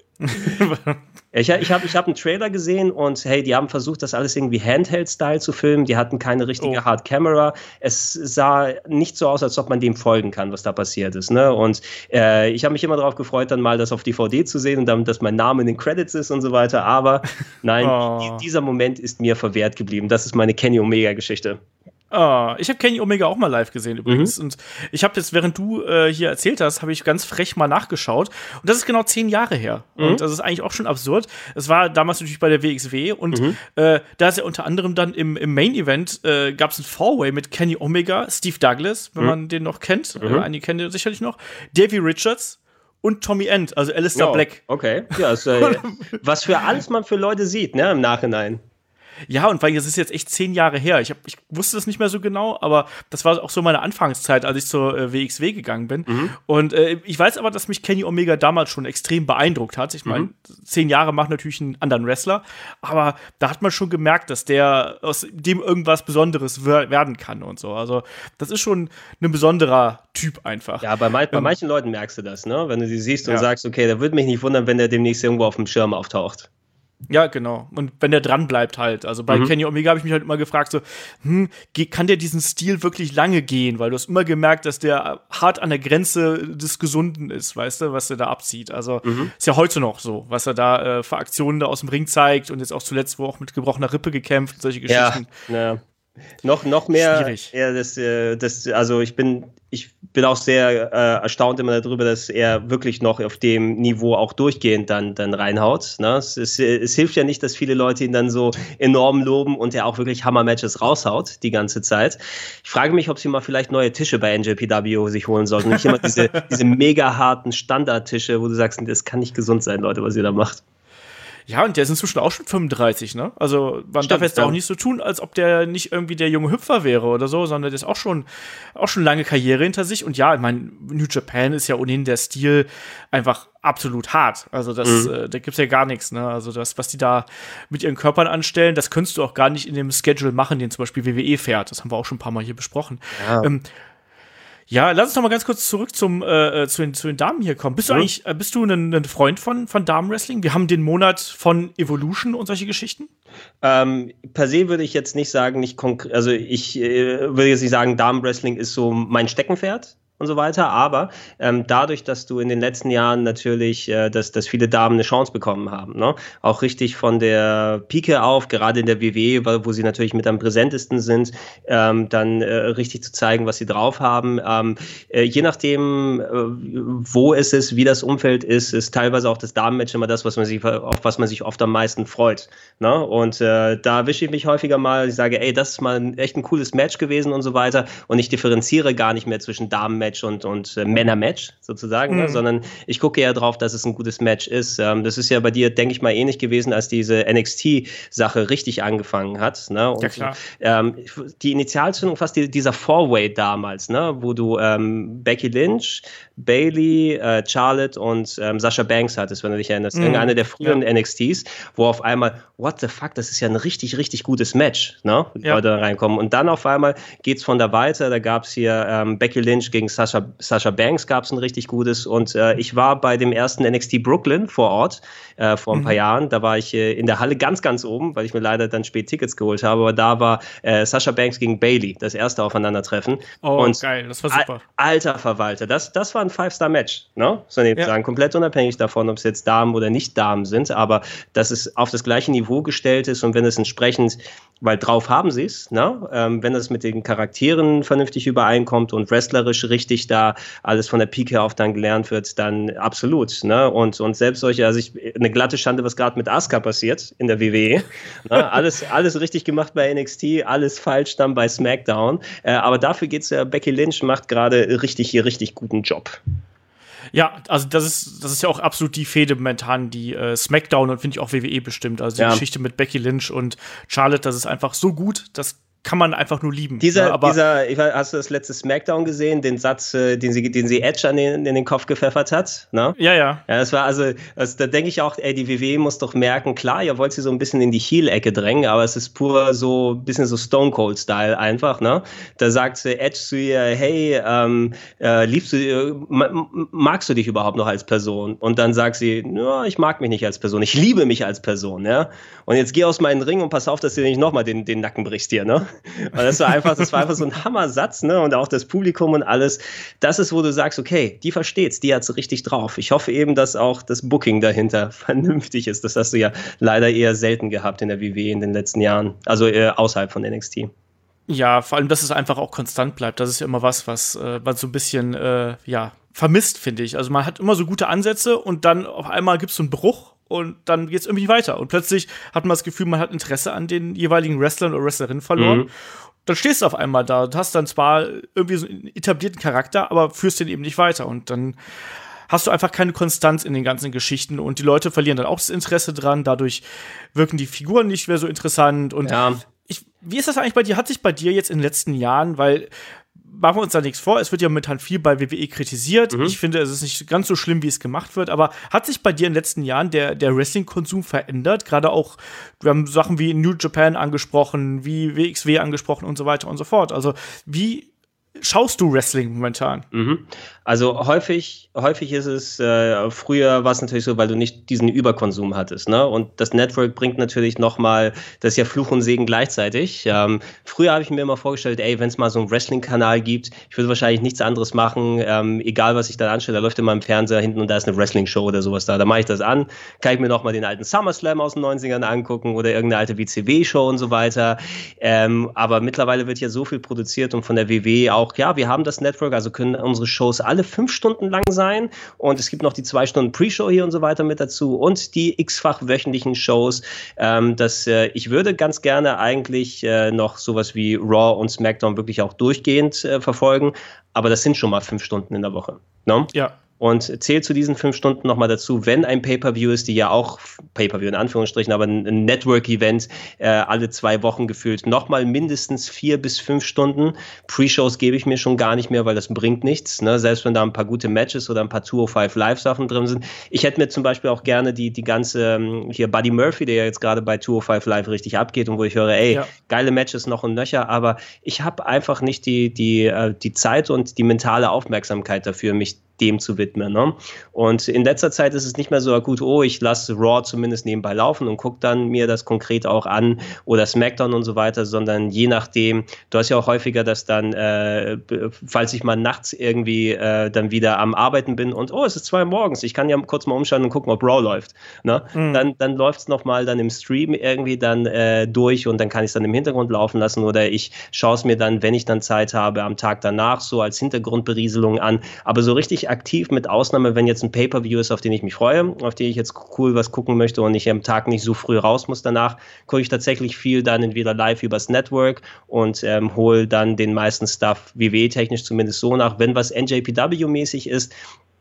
Speaker 3: Ich, ich habe ich hab einen Trailer gesehen und hey, die haben versucht, das alles irgendwie Handheld-Style zu filmen. Die hatten keine richtige oh. Hard-Camera. Es sah nicht so aus, als ob man dem folgen kann, was da passiert ist. Ne? Und äh, ich habe mich immer darauf gefreut, dann mal das auf D V D zu sehen und dann, dass mein Name in den Credits ist und so weiter. Aber nein, oh. dieser Moment ist mir verwehrt geblieben. Das ist meine Kenny Omega-Geschichte.
Speaker 2: Oh, ich habe Kenny Omega auch mal live gesehen übrigens. Mhm. Und ich habe jetzt, während du äh, hier erzählt hast, habe ich ganz frech mal nachgeschaut. Und das ist genau zehn Jahre her. Mhm. Und das ist eigentlich auch schon absurd. Es war damals natürlich bei der W X W. Und mhm. äh, da ist ja unter anderem dann im, im Main-Event äh, gab es ein Four-Way mit Kenny Omega, Steve Douglas, wenn mhm. man den noch kennt. Mhm. Äh, einige kennen den sicherlich noch. Davey Richards und Tommy End, also Alistair
Speaker 3: oh,
Speaker 2: Black.
Speaker 3: Okay, ja, ist, äh, was für alles man für Leute sieht, ne, im Nachhinein.
Speaker 2: Ja, und weil das ist jetzt echt zehn Jahre her. Ich, hab, ich wusste das nicht mehr so genau, aber das war auch so meine Anfangszeit, als ich zur äh, W X W gegangen bin. Mhm. Und äh, ich weiß aber, dass mich Kenny Omega damals schon extrem beeindruckt hat. Ich meine, mhm. zehn Jahre macht natürlich einen anderen Wrestler, aber da hat man schon gemerkt, dass der aus dem irgendwas Besonderes wer- werden kann und so. Also das ist schon ein besonderer Typ einfach.
Speaker 3: Ja, bei, bei ähm, manchen Leuten merkst du das, ne? Wenn du sie siehst und ja. sagst, okay, da würde mich nicht wundern, wenn der demnächst irgendwo auf dem Schirm auftaucht.
Speaker 2: Ja, genau. Und wenn der dran bleibt halt. Also bei mhm. Kenny Omega habe ich mich halt immer gefragt, so, hm, kann der diesen Stil wirklich lange gehen? Weil du hast immer gemerkt, dass der hart an der Grenze des Gesunden ist, weißt du, was er da abzieht. Also mhm. ist ja heute noch so, was er da äh, für Aktionen da aus dem Ring zeigt und jetzt auch zuletzt, wo auch mit gebrochener Rippe gekämpft, solche Geschichten.
Speaker 3: Ja, ja. Noch, noch mehr,
Speaker 2: schwierig.
Speaker 3: Ja, das, das, also ich bin, ich bin auch sehr äh, erstaunt immer darüber, dass er wirklich noch auf dem Niveau auch durchgehend dann, dann reinhaut. Ne? Es, es, es hilft ja nicht, dass viele Leute ihn dann so enorm loben und er auch wirklich Hammer-Matches raushaut die ganze Zeit. Ich frage mich, ob sie mal vielleicht neue Tische bei N J P W sich holen sollten. Nicht immer diese, diese mega harten Standardtische, wo du sagst, das kann nicht gesund sein, Leute, was ihr da macht.
Speaker 2: Ja, und der ist inzwischen auch schon fünfunddreißig, ne? Also man Stimmt, darf jetzt ja. auch nicht so tun, als ob der nicht irgendwie der junge Hüpfer wäre oder so, sondern der ist auch schon auch schon lange Karriere hinter sich. Und ja, ich meine, New Japan ist ja ohnehin der Stil einfach absolut hart. Also das, mhm. äh, da gibt's ja gar nichts, ne? Also das, was die da mit ihren Körpern anstellen, das könntest du auch gar nicht in dem Schedule machen, den zum Beispiel W W E fährt. Das haben wir auch schon ein paar Mal hier besprochen.
Speaker 3: Ja.
Speaker 2: Ähm, Ja, lass uns noch mal ganz kurz zurück zum, äh, zu, den, zu den Damen hier kommen. Bist du
Speaker 3: Mhm.
Speaker 2: eigentlich, äh, bist du ein, ein Freund von, von Damenwrestling? Wir haben den Monat von Evolution und solche Geschichten.
Speaker 3: Ähm, per se würde ich jetzt nicht sagen, nicht konkret, also ich äh, würde jetzt nicht sagen, Damenwrestling ist so mein Steckenpferd und so weiter, aber ähm, dadurch, dass du in den letzten Jahren natürlich, äh, dass, dass viele Damen eine Chance bekommen haben, ne? Auch richtig von der Pike auf, gerade in der W W E, wo sie natürlich mit am präsentesten sind, ähm, dann äh, richtig zu zeigen, was sie drauf haben. Ähm, äh, je nachdem, äh, wo es ist, wie das Umfeld ist, ist teilweise auch das Damenmatch immer das, was man sich, auf was man sich oft am meisten freut. Ne? Und äh, da wische ich mich häufiger mal, ich sage, ey, das ist mal ein, echt ein cooles Match gewesen und so weiter, und ich differenziere gar nicht mehr zwischen Damenmatch und, und äh, Männermatch sozusagen, mhm. ne? Sondern ich gucke eher drauf, dass es ein gutes Match ist. Ähm, das ist ja bei dir, denke ich mal, ähnlich gewesen, als diese N X T-Sache richtig angefangen hat. Ne? Und,
Speaker 2: ja, klar.
Speaker 3: Ähm, die Initialzündung, fast die, dieser Four-Way damals, ne? Wo du ähm, Becky Lynch, Bayley, äh, Charlotte und ähm, Sasha Banks hattest, wenn du dich erinnerst. Mhm. Irgendeine der früheren ja. N X Ts, wo auf einmal, what the fuck, das ist ja ein richtig, richtig gutes Match, ne? Ja. Leute da reinkommen. Und dann auf einmal geht's von da weiter. Da gab's hier ähm, Becky Lynch gegen Sasha, Sasha Banks, gab's ein richtig gutes. Und äh, ich war bei dem ersten N X T Brooklyn vor Ort äh, vor ein mhm. paar Jahren. Da war ich äh, in der Halle ganz, ganz oben, weil ich mir leider dann spät Tickets geholt habe. Aber da war äh, Sasha Banks gegen Bayley, das erste Aufeinandertreffen.
Speaker 2: Oh,
Speaker 3: und
Speaker 2: geil, das war super.
Speaker 3: Alter Verwalter, das, das war ein Five-Star-Match, ne? So ja. sagen, komplett unabhängig davon, ob es jetzt Damen oder nicht Damen sind, aber dass es auf das gleiche Niveau gestellt ist, und wenn es entsprechend, weil drauf haben sie es, ne? Ähm, wenn es mit den Charakteren vernünftig übereinkommt und wrestlerisch richtig da alles von der Pike auf dann gelernt wird, dann absolut, ne? Und, und selbst solche, also ich, eine glatte Schande, was gerade mit Asuka passiert in der W W E, ne? alles, alles richtig gemacht bei N X T, alles falsch dann bei SmackDown, äh, aber dafür geht's ja, Becky Lynch macht gerade richtig hier richtig guten Job.
Speaker 2: Ja, also das ist, das ist ja auch absolut die Fehde momentan, die äh, SmackDown und finde ich auch W W E bestimmt. Also die ja. Geschichte mit Becky Lynch und Charlotte, das ist einfach so gut, das kann man einfach nur lieben.
Speaker 3: Dieser,
Speaker 2: ne? Aber
Speaker 3: dieser, ich weiß, hast du das letzte SmackDown gesehen, den Satz, äh, den sie, den sie Edge an den, in den Kopf gepfeffert hat? Ne?
Speaker 2: Ja, ja.
Speaker 3: Ja, das war also, also da denke ich auch, ey, die W W E muss doch merken, klar, ihr wollt sie so ein bisschen in die Heel-Ecke drängen, aber es ist pur so ein bisschen so Stone Cold-Style einfach, ne? Da sagt Edge zu ihr, hey, ähm, äh, liebst du, äh, magst du dich überhaupt noch als Person? Und dann sagt sie, ja, ich mag mich nicht als Person, ich liebe mich als Person, ja? Und jetzt geh aus meinen Ring und pass auf, dass du dir nicht nochmal den, den Nacken brichst hier, ne? Und das war einfach, das war einfach so ein Hammersatz, ne? Und auch das Publikum und alles. Das ist, wo du sagst, okay, die versteht's, die hat's richtig drauf. Ich hoffe eben, dass auch das Booking dahinter vernünftig ist. Das hast du ja leider eher selten gehabt in der W W E in den letzten Jahren. Also äh, außerhalb von N X T.
Speaker 2: Ja, vor allem, dass es einfach auch konstant bleibt. Das ist ja immer was, was äh, man so ein bisschen, äh, ja, vermisst, finde ich. Also man hat immer so gute Ansätze und dann auf einmal gibt's so einen Bruch. Und dann geht's irgendwie weiter. Und plötzlich hat man das Gefühl, man hat Interesse an den jeweiligen Wrestlern oder Wrestlerinnen verloren. Mhm. Dann stehst du auf einmal da. Du hast dann zwar irgendwie so einen etablierten Charakter, aber führst den eben nicht weiter. Und dann hast du einfach keine Konstanz in den ganzen Geschichten. Und die Leute verlieren dann auch das Interesse dran. Dadurch wirken die Figuren nicht mehr so interessant. Und
Speaker 3: ja.
Speaker 2: ich, wie ist das eigentlich bei dir? Hat sich bei dir jetzt in den letzten Jahren, weil machen wir uns da nichts vor, es wird ja momentan viel bei W W E kritisiert. Mhm. Ich finde, es ist nicht ganz so schlimm, wie es gemacht wird, aber hat sich bei dir in den letzten Jahren der, der Wrestling-Konsum verändert? Gerade auch, wir haben Sachen wie New Japan angesprochen, wie W X W angesprochen und so weiter und so fort. Also, wie schaust du Wrestling momentan?
Speaker 3: Mhm. Also häufig, häufig ist es, äh, früher war es natürlich so, weil du nicht diesen Überkonsum hattest, ne? Und das Network bringt natürlich nochmal, das ist ja Fluch und Segen gleichzeitig. Ähm, früher habe ich mir immer vorgestellt, ey, wenn es mal so einen Wrestling-Kanal gibt, ich würde wahrscheinlich nichts anderes machen, ähm, egal was ich dann anstelle, da läuft immer im Fernseher hinten und da ist eine Wrestling-Show oder sowas da, da mache ich das an, kann ich mir nochmal den alten SummerSlam aus den neunzigern angucken oder irgendeine alte W C W-Show und so weiter. Ähm, aber mittlerweile wird ja so viel produziert und von der W W E auch, ja, wir haben das Network, also können unsere Shows alle fünf Stunden lang sein und es gibt noch die zwei Stunden Pre-Show hier und so weiter mit dazu und die x-fach wöchentlichen Shows. Ähm, das, äh, ich würde ganz gerne eigentlich äh, noch sowas wie Raw und SmackDown wirklich auch durchgehend äh, verfolgen, aber das sind schon mal fünf Stunden in der Woche. Ne?
Speaker 2: Ja.
Speaker 3: und zählt zu diesen fünf Stunden nochmal dazu, wenn ein Pay-Per-View ist, die ja auch, Pay-Per-View in Anführungsstrichen, aber ein, ein Network-Event äh, alle zwei Wochen gefühlt, nochmal mindestens vier bis fünf Stunden. Pre-Shows gebe ich mir schon gar nicht mehr, weil das bringt nichts, ne? Selbst wenn da ein paar gute Matches oder ein paar zwei oh fünf Live-Sachen drin sind. Ich hätte mir zum Beispiel auch gerne die, die ganze, hier Buddy Murphy, der ja jetzt gerade bei zwei oh fünf Live richtig abgeht und wo ich höre, ey, ja. geile Matches noch und nöcher, aber ich habe einfach nicht die, die, die Zeit und die mentale Aufmerksamkeit dafür, mich dem zu widmen. Ne? Und in letzter Zeit ist es nicht mehr so akut, oh, ich lasse Raw zumindest nebenbei laufen und gucke dann mir das konkret auch an oder SmackDown und so weiter, sondern je nachdem, du hast ja auch häufiger, dass dann, äh, falls ich mal nachts irgendwie äh, dann wieder am Arbeiten bin und, oh, es ist zwei Uhr morgens, ich kann ja kurz mal umschalten und gucken, ob Raw läuft. Ne? Mhm. Dann, dann läuft es nochmal dann im Stream irgendwie dann äh, durch und dann kann ich es dann im Hintergrund laufen lassen oder ich schaue es mir dann, wenn ich dann Zeit habe, am Tag danach so als Hintergrundberieselung an. Aber so richtig aktiv, mit Ausnahme, wenn jetzt ein Pay-Per-View ist, auf den ich mich freue, auf den ich jetzt cool was gucken möchte und ich am Tag nicht so früh raus muss danach, gucke ich tatsächlich viel dann entweder live übers Network und ähm, hole dann den meisten Stuff W W E-technisch zumindest so nach. Wenn was N J P W-mäßig ist,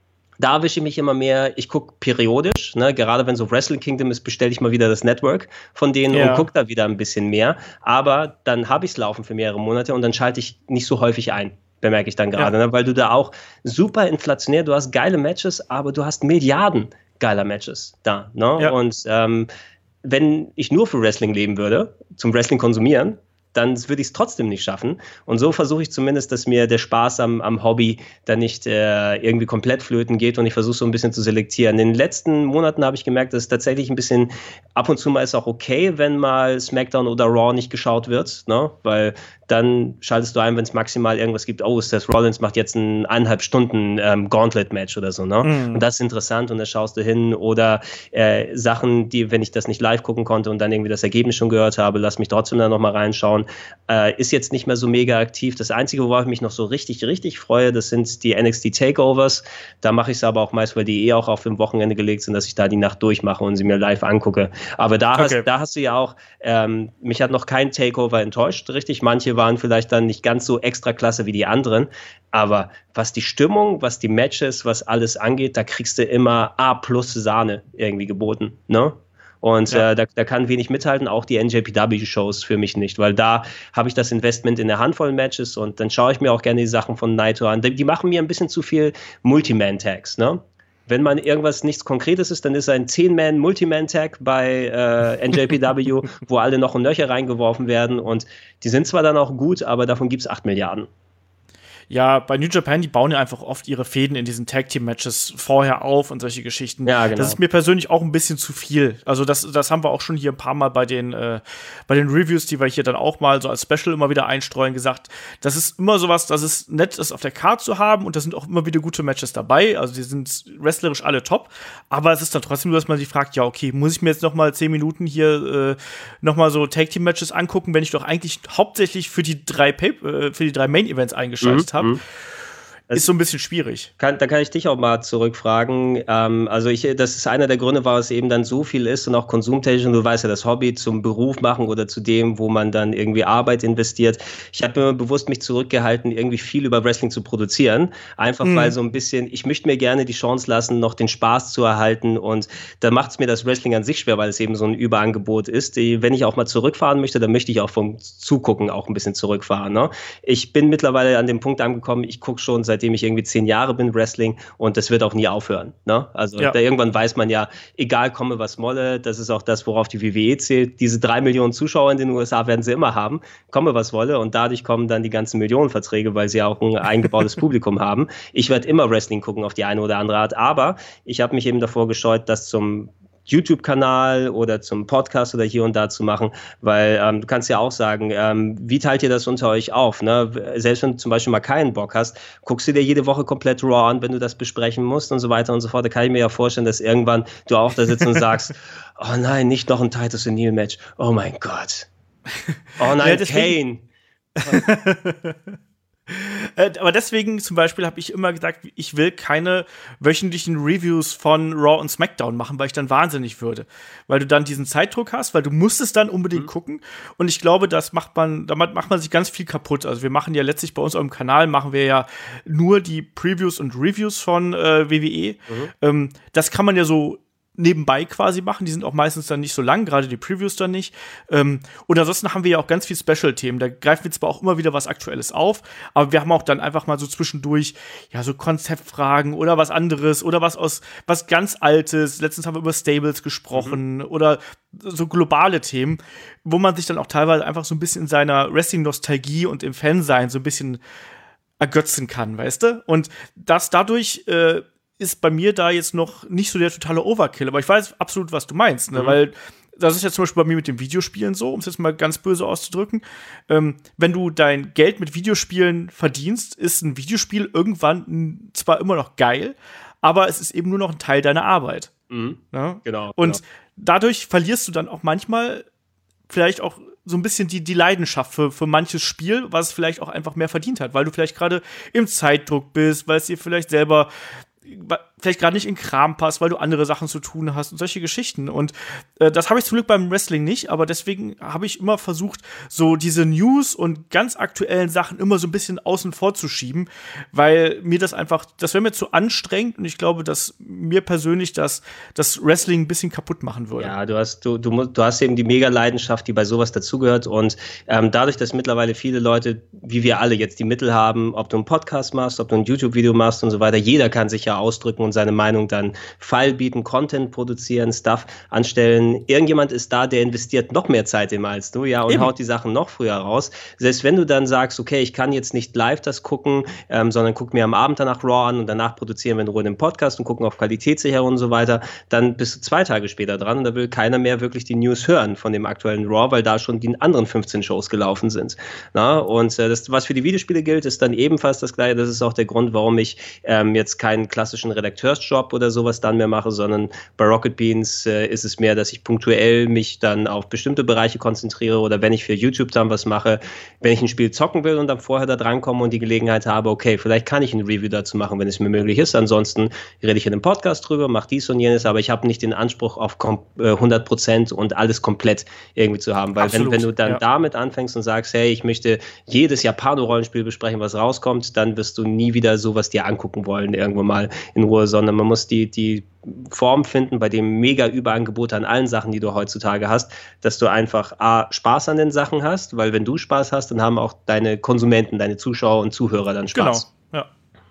Speaker 3: da wische ich mich immer mehr, ich gucke periodisch, ne? Gerade wenn so Wrestle Kingdom ist, bestelle ich mal wieder das Network von denen ja. und gucke da wieder ein bisschen mehr, aber dann habe ich es laufen für mehrere Monate und dann schalte ich nicht so häufig ein. Bemerke ich dann gerade, ja. ne? Weil du da auch super inflationär, du hast geile Matches, aber du hast Milliarden geiler Matches da. Ne? Ja. Und ähm, wenn ich nur für Wrestling leben würde, zum Wrestling konsumieren, dann würde ich es trotzdem nicht schaffen. Und so versuche ich zumindest, dass mir der Spaß am, am Hobby dann nicht äh, irgendwie komplett flöten geht und ich versuche so ein bisschen zu selektieren. In den letzten Monaten habe ich gemerkt, dass es tatsächlich ein bisschen, ab und zu mal ist auch okay, wenn mal SmackDown oder Raw nicht geschaut wird, ne? Weil dann schaltest du ein, wenn es maximal irgendwas gibt, oh, Seth Rollins macht jetzt ein eineinhalb Stunden ähm, Gauntlet-Match oder so, ne? Mhm. Und das ist interessant und da schaust du hin oder äh, Sachen, die, wenn ich das nicht live gucken konnte und dann irgendwie das Ergebnis schon gehört habe, lass mich trotzdem da nochmal reinschauen. Äh, ist jetzt nicht mehr so mega aktiv. Das Einzige, worauf ich mich noch so richtig, richtig freue, das sind die N X T Takeovers. Da mache ich es aber auch meist, weil die eh auch auf dem Wochenende gelegt sind, dass ich da die Nacht durchmache und sie mir live angucke. Aber da, okay. hast, da hast du ja auch, ähm, mich hat noch kein Takeover enttäuscht, richtig. Manche waren vielleicht dann nicht ganz so extra klasse wie die anderen. Aber was die Stimmung, was die Matches, was alles angeht, da kriegst du immer A plus Sahne irgendwie geboten, ne? Und ja. äh, da, da kann wenig mithalten, auch die N J P W-Shows für mich nicht, weil da habe ich das Investment in der Handvoll Matches und dann schaue ich mir auch gerne die Sachen von Naito an. Die, die machen mir ein bisschen zu viel Multiman-Tags, ne? Wenn man irgendwas nichts Konkretes ist, dann ist ein zehn-Man-Multiman-Tag bei äh, N J P W, wo alle noch und Nöcher reingeworfen werden und die sind zwar dann auch gut, aber davon gibt es acht Milliarden.
Speaker 2: Ja, bei New Japan, die bauen ja einfach oft ihre Fäden in diesen Tag-Team-Matches vorher auf und solche Geschichten. Ja, genau. Das ist mir persönlich auch ein bisschen zu viel. Also das, das haben wir auch schon hier ein paar Mal bei den, äh, bei den Reviews, die wir hier dann auch mal so als Special immer wieder einstreuen, gesagt. Das ist immer sowas, dass es nett ist, auf der Karte zu haben und da sind auch immer wieder gute Matches dabei. Also die sind wrestlerisch alle top. Aber es ist dann trotzdem so, dass man sich fragt, ja, okay, muss ich mir jetzt noch mal zehn Minuten hier äh, noch mal so Tag-Team-Matches angucken, wenn ich doch eigentlich hauptsächlich für die drei, Pay- äh, für die drei Main-Events eingeschaltet mhm. habe. Mhm. Ist so ein bisschen schwierig.
Speaker 3: Kann, da kann ich dich auch mal zurückfragen. Ähm, also ich, das ist einer der Gründe, warum es eben dann so viel ist und auch konsumtechnisch. Und du weißt ja, das Hobby zum Beruf machen oder zu dem, wo man dann irgendwie Arbeit investiert. Ich habe mir bewusst mich zurückgehalten, irgendwie viel über Wrestling zu produzieren. Einfach mhm. weil so ein bisschen, ich möchte mir gerne die Chance lassen, noch den Spaß zu erhalten. Und da macht es mir das Wrestling an sich schwer, weil es eben so ein Überangebot ist. Die, wenn ich auch mal zurückfahren möchte, dann möchte ich auch vom Zugucken auch ein bisschen zurückfahren. Ne? Ich bin mittlerweile an dem Punkt angekommen, ich gucke schon seit seitdem ich irgendwie zehn Jahre bin, Wrestling, und das wird auch nie aufhören. Ne? Also ja. da irgendwann weiß man ja, egal komme was wolle, das ist auch das, worauf die W W E zählt. Diese drei Millionen Zuschauer in den U S A werden sie immer haben, komme was wolle, und dadurch kommen dann die ganzen Millionenverträge, weil sie auch ein eingebautes Publikum haben. Ich werde immer Wrestling gucken auf die eine oder andere Art, aber ich habe mich eben davor gescheut, das zum YouTube-Kanal oder zum Podcast oder hier und da zu machen, weil ähm, du kannst ja auch sagen, ähm, wie teilt ihr das unter euch auf? Ne? Selbst wenn du zum Beispiel mal keinen Bock hast, guckst du dir jede Woche komplett Raw an, wenn du das besprechen musst und so weiter und so fort. Da kann ich mir ja vorstellen, dass irgendwann du auch da sitzt und sagst, oh nein, nicht noch ein Titus O'Neil-Match. Oh mein Gott. Oh nein, ja, Kane.
Speaker 2: Aber deswegen zum Beispiel habe ich immer gesagt, ich will keine wöchentlichen Reviews von Raw und SmackDown machen, weil ich dann wahnsinnig würde. Weil du dann diesen Zeitdruck hast, weil du musst es dann unbedingt mhm. gucken. Und ich glaube, das macht man, damit macht man sich ganz viel kaputt. Also wir machen ja letztlich bei uns auf dem Kanal, machen wir ja nur die Previews und Reviews von äh, W W E. Mhm. Ähm, das kann man ja so nebenbei quasi machen. Die sind auch meistens dann nicht so lang, gerade die Previews dann nicht. Ähm, und ansonsten haben wir ja auch ganz viel Special-Themen. Da greifen wir zwar auch immer wieder was Aktuelles auf, aber wir haben auch dann einfach mal so zwischendurch ja so Konzeptfragen oder was anderes oder was aus was ganz Altes. Letztens haben wir über Stables gesprochen mhm. oder so globale Themen, wo man sich dann auch teilweise einfach so ein bisschen in seiner Wrestling-Nostalgie und im Fansein so ein bisschen ergötzen kann, weißt du? Und das dadurch äh, ist bei mir da jetzt noch nicht so der totale Overkill. Aber ich weiß absolut, was du meinst, ne? Mhm. Weil das ist ja zum Beispiel bei mir mit den Videospielen so, um es jetzt mal ganz böse auszudrücken. Ähm, wenn du dein Geld mit Videospielen verdienst, ist ein Videospiel irgendwann zwar immer noch geil, aber es ist eben nur noch ein Teil deiner Arbeit.
Speaker 3: Mhm.
Speaker 2: Ne?
Speaker 3: Genau.
Speaker 2: Und
Speaker 3: genau.
Speaker 2: dadurch verlierst du dann auch manchmal vielleicht auch so ein bisschen die, die Leidenschaft für, für manches Spiel, was es vielleicht auch einfach mehr verdient hat, weil du vielleicht gerade im Zeitdruck bist, weil es dir vielleicht selber vielleicht gerade nicht in Kram passt, weil du andere Sachen zu tun hast und solche Geschichten. Und äh, das habe ich zum Glück beim Wrestling nicht, aber deswegen habe ich immer versucht, so diese News und ganz aktuellen Sachen immer so ein bisschen außen vor zu schieben, weil mir das einfach, das wäre mir zu anstrengend und ich glaube, dass mir persönlich das, das Wrestling ein bisschen kaputt machen würde.
Speaker 3: Ja, du hast, du, du, du hast eben die Mega-Leidenschaft, die bei sowas dazugehört und ähm, dadurch, dass mittlerweile viele Leute, wie wir alle jetzt die Mittel haben, ob du einen Podcast machst, ob du ein YouTube-Video machst und so weiter, jeder kann sich ja ausdrücken und seine Meinung dann File bieten, Content produzieren, Stuff anstellen. Irgendjemand ist da, der investiert noch mehr Zeit immer als du, ja, und Eben. haut die Sachen noch früher raus. Selbst wenn du dann sagst, okay, ich kann jetzt nicht live das gucken, ähm, sondern guck mir am Abend danach Raw an und danach produzieren wir in Ruhe den Podcast und gucken auf Qualitätssicherung und so weiter, dann bist du zwei Tage später dran und da will keiner mehr wirklich die News hören von dem aktuellen Raw, weil da schon die anderen fünfzehn Shows gelaufen sind. Na? Und äh, das, was für die Videospiele gilt, ist dann ebenfalls das Gleiche. Das ist auch der Grund, warum ich ähm, jetzt keinen klassischen Redakteursjob oder sowas dann mehr mache, sondern bei Rocket Beans äh, ist es mehr, dass ich punktuell mich dann auf bestimmte Bereiche konzentriere oder wenn ich für YouTube dann was mache, wenn ich ein Spiel zocken will und dann vorher da drankomme und die Gelegenheit habe, okay, vielleicht kann ich ein Review dazu machen, wenn es mir möglich ist. Ansonsten rede ich in einem Podcast drüber, mache dies und jenes, aber ich habe nicht den Anspruch auf kom- äh, hundert Prozent und alles komplett irgendwie zu haben, weil wenn, wenn du dann ja. damit anfängst und sagst, hey, ich möchte jedes Japano-Rollenspiel besprechen, was rauskommt, dann wirst du nie wieder sowas dir angucken wollen, irgendwo mal in Ruhe, sondern man muss die, die Form finden, bei dem mega Überangebote an allen Sachen, die du heutzutage hast, dass du einfach A, Spaß an den Sachen hast, weil wenn du Spaß hast, dann haben auch deine Konsumenten, deine Zuschauer und Zuhörer dann Spaß.
Speaker 2: Genau, ja.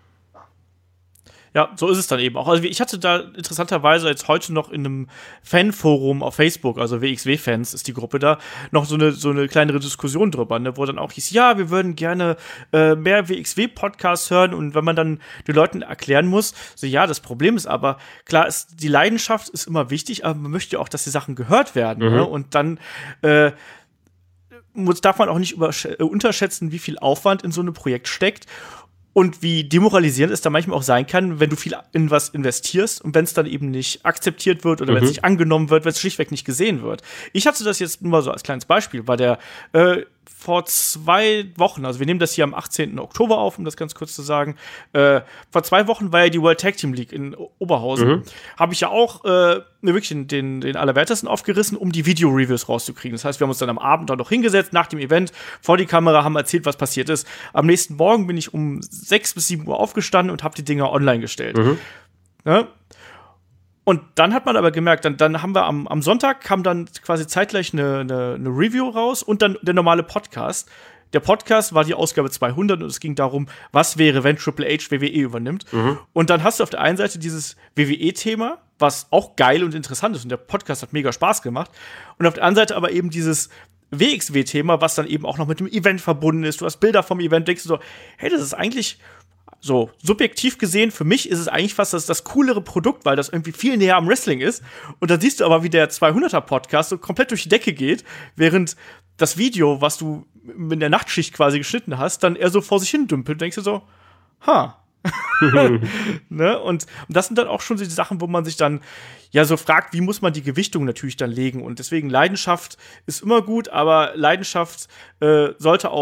Speaker 2: Ja, so ist es dann eben auch. Also ich hatte da interessanterweise jetzt heute noch in einem Fanforum auf Facebook, also W X W-Fans ist die Gruppe da, noch so eine so eine kleinere Diskussion drüber, ne, wo dann auch hieß, ja, wir würden gerne äh, mehr W X W-Podcasts hören und wenn man dann den Leuten erklären muss, so ja, das Problem ist aber, klar, ist, die Leidenschaft ist immer wichtig, aber man möchte auch, dass die Sachen gehört werden, mhm. ne, und dann äh, muss, darf man auch nicht übersch- äh, unterschätzen, wie viel Aufwand in so ein Projekt steckt. Und wie demoralisierend es da manchmal auch sein kann, wenn du viel in was investierst und wenn es dann eben nicht akzeptiert wird oder mhm. wenn es nicht angenommen wird, wenn es schlichtweg nicht gesehen wird. Ich hatte das jetzt nur mal so als kleines Beispiel, weil der äh, vor zwei Wochen, also wir nehmen das hier am achtzehnten Oktober auf, um das ganz kurz zu sagen, äh, vor zwei Wochen war ja die World Tag Team League in Oberhausen. Mhm. Habe ich ja auch äh, wirklich den, den Allerwertesten aufgerissen, um die Video-Reviews rauszukriegen. Das heißt, wir haben uns dann am Abend da noch hingesetzt, nach dem Event, vor die Kamera, haben erzählt, was passiert ist. Am nächsten Morgen bin ich um sechs bis sieben Uhr aufgestanden und habe die Dinger online gestellt. Mhm. Ja? Und dann hat man aber gemerkt, dann, dann haben wir am, am Sonntag kam dann quasi zeitgleich eine, eine, eine Review raus und dann der normale Podcast. Der Podcast war die Ausgabe zweihundert und es ging darum, was wäre, wenn Triple H W W E übernimmt. Mhm. Und dann hast du auf der einen Seite dieses W W E-Thema, was auch geil und interessant ist und der Podcast hat mega Spaß gemacht. Und auf der anderen Seite aber eben dieses W X W-Thema, was dann eben auch noch mit dem Event verbunden ist. Du hast Bilder vom Event, denkst du so, hey, das ist eigentlich so, subjektiv gesehen, für mich ist es eigentlich fast das, das coolere Produkt, weil das irgendwie viel näher am Wrestling ist. Und dann siehst du aber, wie der zweihunderter-Podcast so komplett durch die Decke geht, während das Video, was du in der Nachtschicht quasi geschnitten hast, dann eher so vor sich hin dümpelt. Denkst du so, ha. ne? und, und das sind dann auch schon so die Sachen, wo man sich dann ja so fragt, wie muss man die Gewichtung natürlich dann legen. Und deswegen Leidenschaft ist immer gut, aber Leidenschaft äh, sollte auch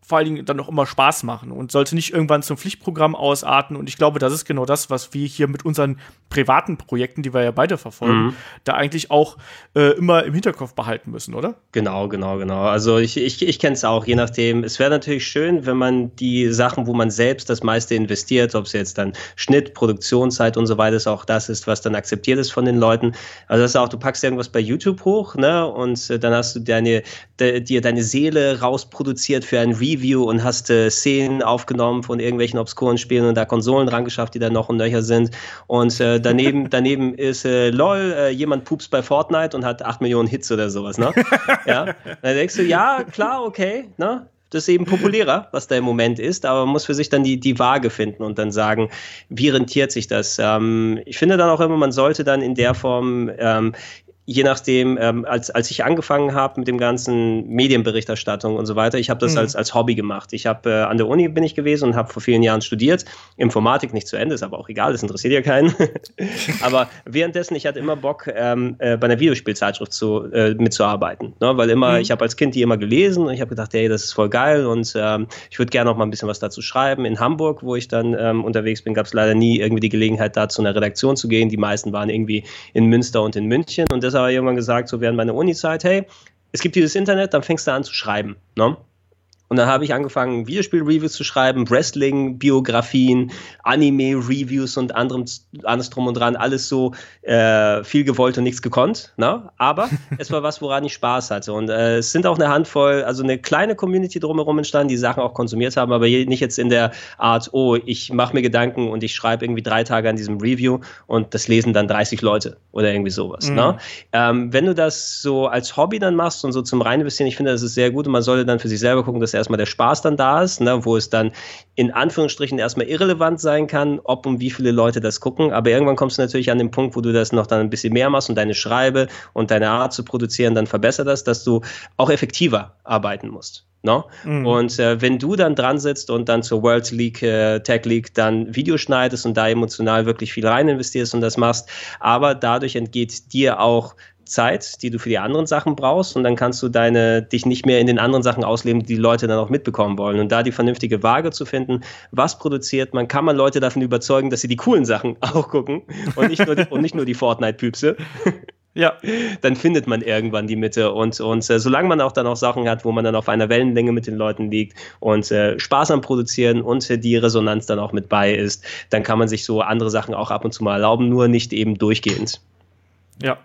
Speaker 2: vor allen Dingen dann auch immer Spaß machen und sollte nicht irgendwann zum Pflichtprogramm ausarten. Und ich glaube, das ist genau das, was wir hier mit unseren privaten Projekten, die wir ja beide verfolgen, mhm. da eigentlich auch äh, immer im Hinterkopf behalten müssen, oder?
Speaker 3: Genau, genau, genau. Also ich, ich, ich kenne es auch, je nachdem. Es wäre natürlich schön, wenn man die Sachen, wo man selbst das meiste investiert, ob es jetzt dann Schnitt, Produktionszeit und so weiter ist, auch das ist, was dann akzeptiert ist von den Leuten. Also das ist auch, du packst irgendwas bei YouTube hoch, ne, und äh, dann hast du deine, de, dir deine Seele rausproduziert für ein Review und hast äh, Szenen aufgenommen von irgendwelchen obskuren Spielen und da Konsolen dran geschafft, die dann noch und nöcher sind. Und äh, daneben, daneben ist äh, lol, äh, jemand pupst bei Fortnite und hat acht Millionen Hits oder sowas, ne? Ja. Dann denkst du, ja, klar, okay, ne? Das ist eben populärer, was da im Moment ist, aber man muss für sich dann die, die Waage finden und dann sagen, wie rentiert sich das? Ähm, ich finde dann auch immer, man sollte dann in der Form ähm, je nachdem, ähm, als, als ich angefangen habe mit dem ganzen Medienberichterstattung und so weiter, ich habe das mhm. als, als Hobby gemacht. Ich habe äh, an der Uni bin ich gewesen und habe vor vielen Jahren studiert. Informatik nicht zu Ende, ist aber auch egal, das interessiert ja keinen. Aber währenddessen, ich hatte immer Bock, ähm, äh, bei einer Videospielzeitschrift zu, äh, mitzuarbeiten. Ne? Weil immer, mhm. ich habe als Kind die immer gelesen und ich habe gedacht, hey, das ist voll geil und ähm, ich würde gerne noch mal ein bisschen was dazu schreiben. In Hamburg, wo ich dann ähm, unterwegs bin, gab es leider nie irgendwie die Gelegenheit, da zu einer Redaktion zu gehen. Die meisten waren irgendwie in Münster und in München und das aber irgendwann gesagt, so während meiner Uni-Zeit, hey, es gibt dieses Internet, dann fängst du an zu schreiben, ne? Und dann habe ich angefangen, Videospiel-Reviews zu schreiben, Wrestling-Biografien, Anime-Reviews und anderem, alles drum und dran, alles so äh, viel gewollt und nichts gekonnt. Ne? Aber es war was, woran ich Spaß hatte. Und äh, es sind auch eine Handvoll, also eine kleine Community drumherum entstanden, die Sachen auch konsumiert haben, aber nicht jetzt in der Art, oh, ich mache mir Gedanken und ich schreibe irgendwie drei Tage an diesem Review und das lesen dann dreißig Leute oder irgendwie sowas. Mhm. Ne? Ähm, wenn du das so als Hobby dann machst und so zum Reininvestieren, ich finde, das ist sehr gut und man sollte dann für sich selber gucken, dass er erstmal der Spaß dann da ist, ne, wo es dann in Anführungsstrichen erstmal irrelevant sein kann, ob und wie viele Leute das gucken, aber irgendwann kommst du natürlich an den Punkt, wo du das noch dann ein bisschen mehr machst und deine Schreibe und deine Art zu produzieren dann verbessert hast, dass du auch effektiver arbeiten musst. No? Mhm. Und äh, wenn du dann dran sitzt und dann zur World League, äh, Tech League dann Videos schneidest und da emotional wirklich viel rein investierst und das machst, aber dadurch entgeht dir auch Zeit, die du für die anderen Sachen brauchst und dann kannst du deine, dich nicht mehr in den anderen Sachen ausleben, die die Leute dann auch mitbekommen wollen. Und da die vernünftige Waage zu finden, was produziert man, kann man Leute davon überzeugen, dass sie die coolen Sachen auch gucken und nicht nur die, und nicht nur die Fortnite-Püpse. Ja, dann findet man irgendwann die Mitte und, und äh, solange man auch dann auch Sachen hat, wo man dann auf einer Wellenlänge mit den Leuten liegt und äh, Spaß am Produzieren und äh, die Resonanz dann auch mit bei ist, dann kann man sich so andere Sachen auch ab und zu mal erlauben, nur nicht eben durchgehend.
Speaker 2: Ja.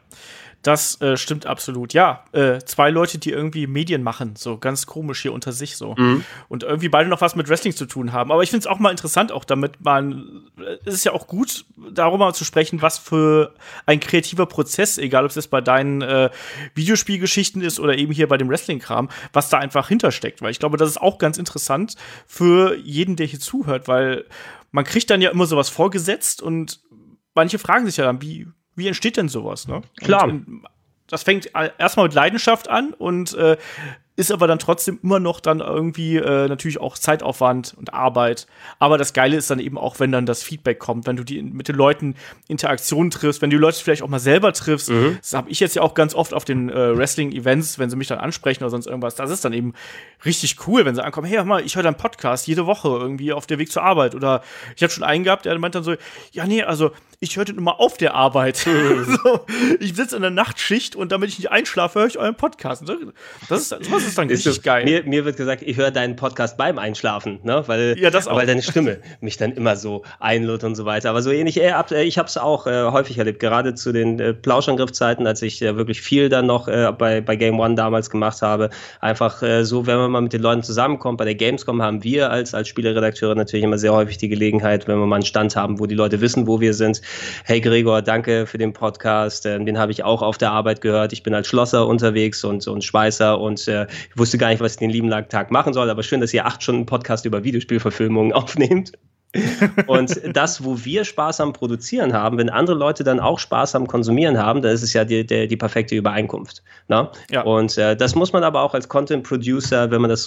Speaker 2: Das äh, stimmt absolut. Ja, äh, zwei Leute, die irgendwie Medien machen, so ganz komisch hier unter sich so. Mhm. Und irgendwie beide noch was mit Wrestling zu tun haben. Aber ich finde es auch mal interessant, auch damit man, es ist ja auch gut, darüber zu sprechen, was für ein kreativer Prozess, egal ob es jetzt bei deinen äh, Videospielgeschichten ist oder eben hier bei dem Wrestling-Kram, was da einfach hintersteckt. Weil ich glaube, das ist auch ganz interessant für jeden, der hier zuhört, weil man kriegt dann ja immer sowas vorgesetzt und manche fragen sich ja dann, wie Wie entsteht denn sowas? Ne?
Speaker 3: Klar.
Speaker 2: Und das fängt erstmal mit Leidenschaft an und äh, ist aber dann trotzdem immer noch dann irgendwie äh, natürlich auch Zeitaufwand und Arbeit. Aber das Geile ist dann eben auch, wenn dann das Feedback kommt, wenn du die mit den Leuten Interaktion triffst, wenn du die Leute vielleicht auch mal selber triffst. Mhm. Das habe ich jetzt ja auch ganz oft auf den äh, Wrestling-Events, wenn sie mich dann ansprechen oder sonst irgendwas. Das ist dann eben richtig cool, wenn sie ankommen, hey, hör mal, ich höre deinen Podcast jede Woche irgendwie auf der Weg zur Arbeit. Oder ich habe schon einen gehabt, der meint dann so, ja, nee, also ich höre den immer auf der Arbeit. Mhm. So, ich sitze in der Nachtschicht und damit ich nicht einschlafe, höre ich euren Podcast. Das ist, sowas ist dann richtig
Speaker 3: so,
Speaker 2: geil.
Speaker 3: Mir, mir wird gesagt, ich höre deinen Podcast beim Einschlafen, ne? Weil,
Speaker 2: ja, das auch.
Speaker 3: weil deine Stimme mich dann immer so einlullt und so weiter. Aber so ähnlich, äh, ab, äh, ich habe es auch äh, häufig erlebt, gerade zu den äh, Plauschangriffzeiten, als ich äh, wirklich viel dann noch äh, bei, bei Game One damals gemacht habe. Einfach äh, so, wenn man mal mit den Leuten zusammenkommt, bei der Gamescom haben wir als, als Spieleredakteure natürlich immer sehr häufig die Gelegenheit, wenn wir mal einen Stand haben, wo die Leute wissen, wo wir sind. Hey Gregor, danke für den Podcast, äh, den habe ich auch auf der Arbeit gehört. Ich bin als Schlosser unterwegs und, und Schweißer und äh, ich wusste gar nicht, was ich den lieben langen Tag machen soll, aber schön, dass ihr acht Stunden Podcast über Videospielverfilmungen aufnehmt. Und das, wo wir Spaß am Produzieren haben, wenn andere Leute dann auch Spaß am Konsumieren haben, dann ist es ja die, die, die perfekte Übereinkunft. Ne? Ja. Und äh, das muss man aber auch als Content Producer, wenn man das so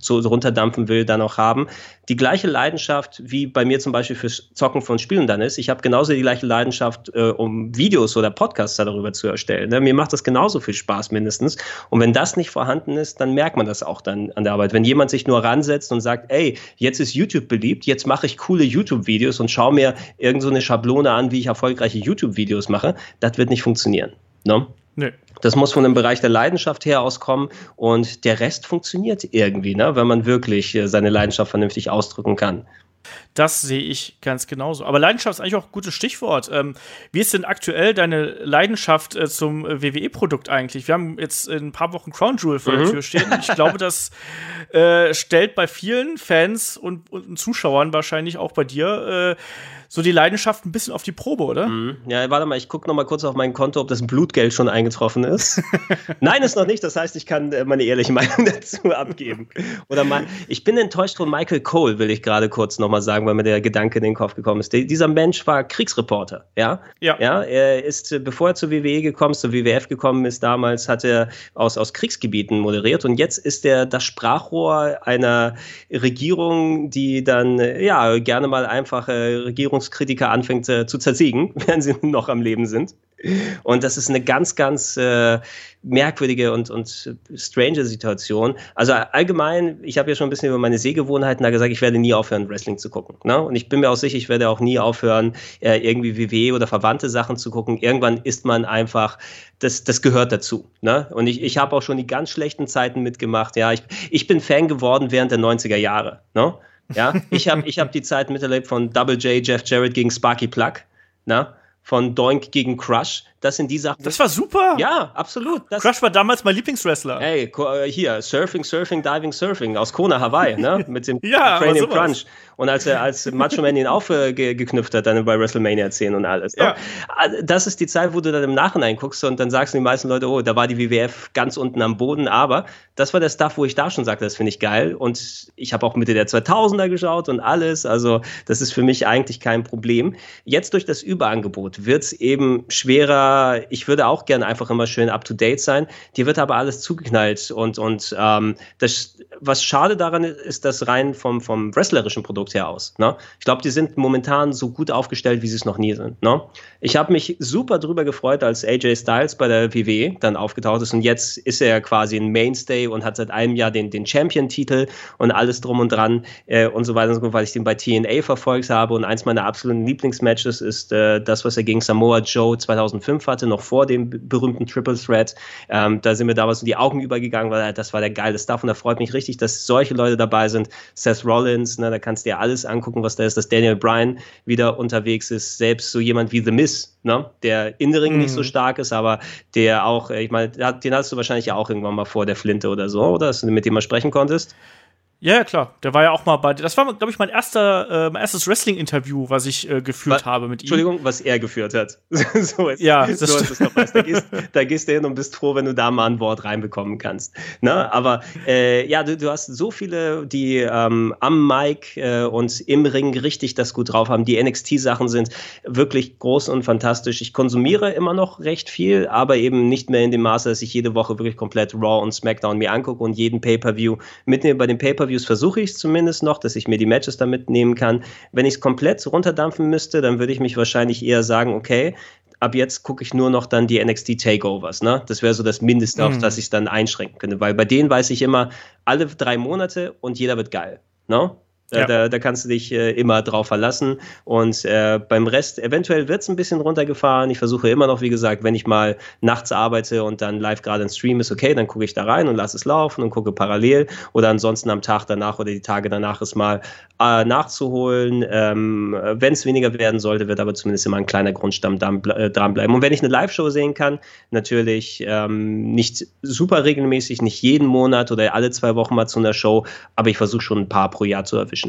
Speaker 3: zu, runterdampfen will, dann auch haben. Die gleiche Leidenschaft, wie bei mir zum Beispiel fürs Zocken von Spielen dann ist. Ich habe genauso die gleiche Leidenschaft, äh, um Videos oder Podcasts darüber zu erstellen. Ne? Mir macht das genauso viel Spaß mindestens. Und wenn das nicht vorhanden ist, dann merkt man das auch dann an der Arbeit. Wenn jemand sich nur ransetzt und sagt, ey, jetzt ist YouTube beliebt, jetzt mache ich coole YouTube-Videos und schaue mir irgend so eine Schablone an, wie ich erfolgreiche YouTube-Videos mache, das wird nicht funktionieren. Ne?
Speaker 2: Nee.
Speaker 3: Das muss von dem Bereich der Leidenschaft her auskommen und der Rest funktioniert irgendwie, ne? Wenn man wirklich seine Leidenschaft vernünftig ausdrücken kann.
Speaker 2: Das sehe ich ganz genauso. Aber Leidenschaft ist eigentlich auch ein gutes Stichwort. Ähm, wie ist denn aktuell deine Leidenschaft äh, zum äh, W W E-Produkt eigentlich? Wir haben jetzt in ein paar Wochen Crown Jewel vor mhm. der Tür stehen. Ich glaube, das äh, stellt bei vielen Fans und, und Zuschauern, wahrscheinlich auch bei dir, äh, so die Leidenschaft ein bisschen auf die Probe, oder?
Speaker 3: Mhm. Ja, warte mal, ich gucke noch mal kurz auf mein Konto, ob das Blutgeld schon eingetroffen ist. Nein, ist noch nicht. Das heißt, ich kann äh, meine ehrliche Meinung dazu abgeben. Oder mal, ich bin enttäuscht von Michael Cole, will ich gerade kurz noch mal sagen, weil mir der Gedanke in den Kopf gekommen ist. Der, dieser Mensch war Kriegsreporter, ja?
Speaker 2: Ja.
Speaker 3: Ja, er ist, bevor er zur W W E gekommen ist, zur W W F gekommen ist, damals hat er aus, aus Kriegsgebieten moderiert und jetzt ist er das Sprachrohr einer Regierung, die dann, ja, gerne mal einfach äh, Regierungskritiker anfängt äh, zu zersiegen, während sie noch am Leben sind. Und das ist eine ganz, ganz äh, merkwürdige und, und strange Situation. Also allgemein, ich habe ja schon ein bisschen über meine Sehgewohnheiten da gesagt, ich werde nie aufhören, Wrestling zu gucken. Ne? Und ich bin mir auch sicher, ich werde auch nie aufhören, äh, irgendwie W W E oder verwandte Sachen zu gucken. Irgendwann ist man einfach, das, das gehört dazu. Ne? Und ich, ich habe auch schon die ganz schlechten Zeiten mitgemacht. Ja, ich, ich bin Fan geworden während der neunziger Jahre. Ne? Ja, ich habe ich hab die Zeit miterlebt von Double J, Jeff Jarrett gegen Sparky Plug. Ne? Von Doink gegen Crush. Das sind die Sachen.
Speaker 2: Das war super.
Speaker 3: Ja, absolut. Das
Speaker 2: Crush war damals mein Lieblingswrestler.
Speaker 3: Ey, hier, Surfing, Surfing, Diving, Surfing aus Kona, Hawaii, ne? Mit dem
Speaker 2: ja,
Speaker 3: Cranium Crunch. Und als er als Macho Man ihn aufgeknüpft hat, dann bei WrestleMania zehn und alles. Ne? Ja. Das ist die Zeit, wo du dann im Nachhinein guckst und dann sagst du die meisten Leute, oh, da war die W W F ganz unten am Boden. Aber das war der Stuff, wo ich da schon sagte, das finde ich geil. Und ich habe auch Mitte der zweitausender geschaut und alles. Also das ist für mich eigentlich kein Problem. Jetzt durch das Überangebot wird es eben schwerer. Ich würde auch gerne einfach immer schön up-to-date sein. Dir wird aber alles zugeknallt. Und, und ähm, das, was schade daran ist, ist das rein vom, vom wrestlerischen Produkt her aus. Ne? Ich glaube, die sind momentan so gut aufgestellt, wie sie es noch nie sind. Ne? Ich habe mich super drüber gefreut, als A J Styles bei der W W E dann aufgetaucht ist. Und jetzt ist er quasi ein Mainstay und hat seit einem Jahr den, den Champion-Titel und alles drum und dran äh, und so weiter und so fort, weil ich den bei T N A verfolgt habe. Und eins meiner absoluten Lieblingsmatches ist äh, das, was er gegen Samoa Joe zweitausendfünf hatte, noch vor dem berühmten Triple Threat. Ähm, da sind mir damals in die Augen übergegangen, weil das war der geile Stuff und da freut mich richtig, dass solche Leute dabei sind. Seth Rollins, ne, da kannst du dir alles angucken, was da ist, dass Daniel Bryan wieder unterwegs ist, selbst so jemand wie The Miz, ne, der in der Ring mhm. nicht so stark ist, aber der auch, ich meine, den hast du wahrscheinlich ja auch irgendwann mal vor der Flinte oder so, oder? Dass du mit dem mal sprechen konntest?
Speaker 2: Ja, ja, klar. Der war ja auch mal bei. Das war, glaube ich, mein erster, äh, mein erstes Wrestling-Interview, was ich äh, geführt was, habe mit ihm.
Speaker 3: Entschuldigung, was er geführt hat. so ist,
Speaker 2: ja, das
Speaker 3: so ist es doch was. Da gehst, da gehst du hin und bist froh, wenn du da mal ein Wort reinbekommen kannst. Ne? Aber äh, ja, du, du hast so viele, die ähm, am Mic äh, und im Ring richtig das gut drauf haben. Die N X T-Sachen sind wirklich groß und fantastisch. Ich konsumiere immer noch recht viel, aber eben nicht mehr in dem Maße, dass ich jede Woche wirklich komplett Raw und SmackDown mir angucke und jeden Pay-Per-View mitnehme. Bei den Pay-Per-Views versuche ich es zumindest noch, dass ich mir die Matches da mitnehmen kann. Wenn ich es komplett runterdampfen müsste, dann würde ich mich wahrscheinlich eher sagen, okay, ab jetzt gucke ich nur noch dann die N X T Takeovers. Ne? Das wäre so das Mindeste, mhm. auf das ich es dann einschränken könnte. Weil bei denen weiß ich immer, alle drei Monate und jeder wird geil. Ne? Ja. Da, da kannst du dich äh, immer drauf verlassen. Und äh, beim Rest, eventuell wird es ein bisschen runtergefahren. Ich versuche immer noch, wie gesagt, wenn ich mal nachts arbeite und dann live gerade ein Stream ist, okay, dann gucke ich da rein und lasse es laufen und gucke parallel. Oder ansonsten am Tag danach oder die Tage danach ist mal äh, nachzuholen. Ähm, wenn es weniger werden sollte, wird aber zumindest immer ein kleiner Grundstamm dranbleiben. Und wenn ich eine Live-Show sehen kann, natürlich ähm, nicht super regelmäßig, nicht jeden Monat oder alle zwei Wochen mal zu einer Show, aber ich versuche schon ein paar pro Jahr zu erwischen.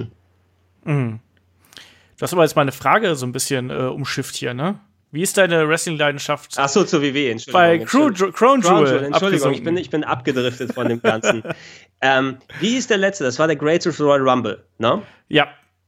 Speaker 2: Mhm. Du hast aber jetzt meine Frage so ein bisschen äh, umschifft hier, ne? Wie ist deine Wrestling-Leidenschaft?
Speaker 3: Ach so, zur W W E, Entschuldigung.
Speaker 2: Bei Crown Jewel. Crown Jewel.
Speaker 3: Entschuldigung, ich bin, ich bin abgedriftet von dem Ganzen. ähm, wie hieß der letzte? Das war der Greatest Royal Rumble, ne?
Speaker 2: Ja.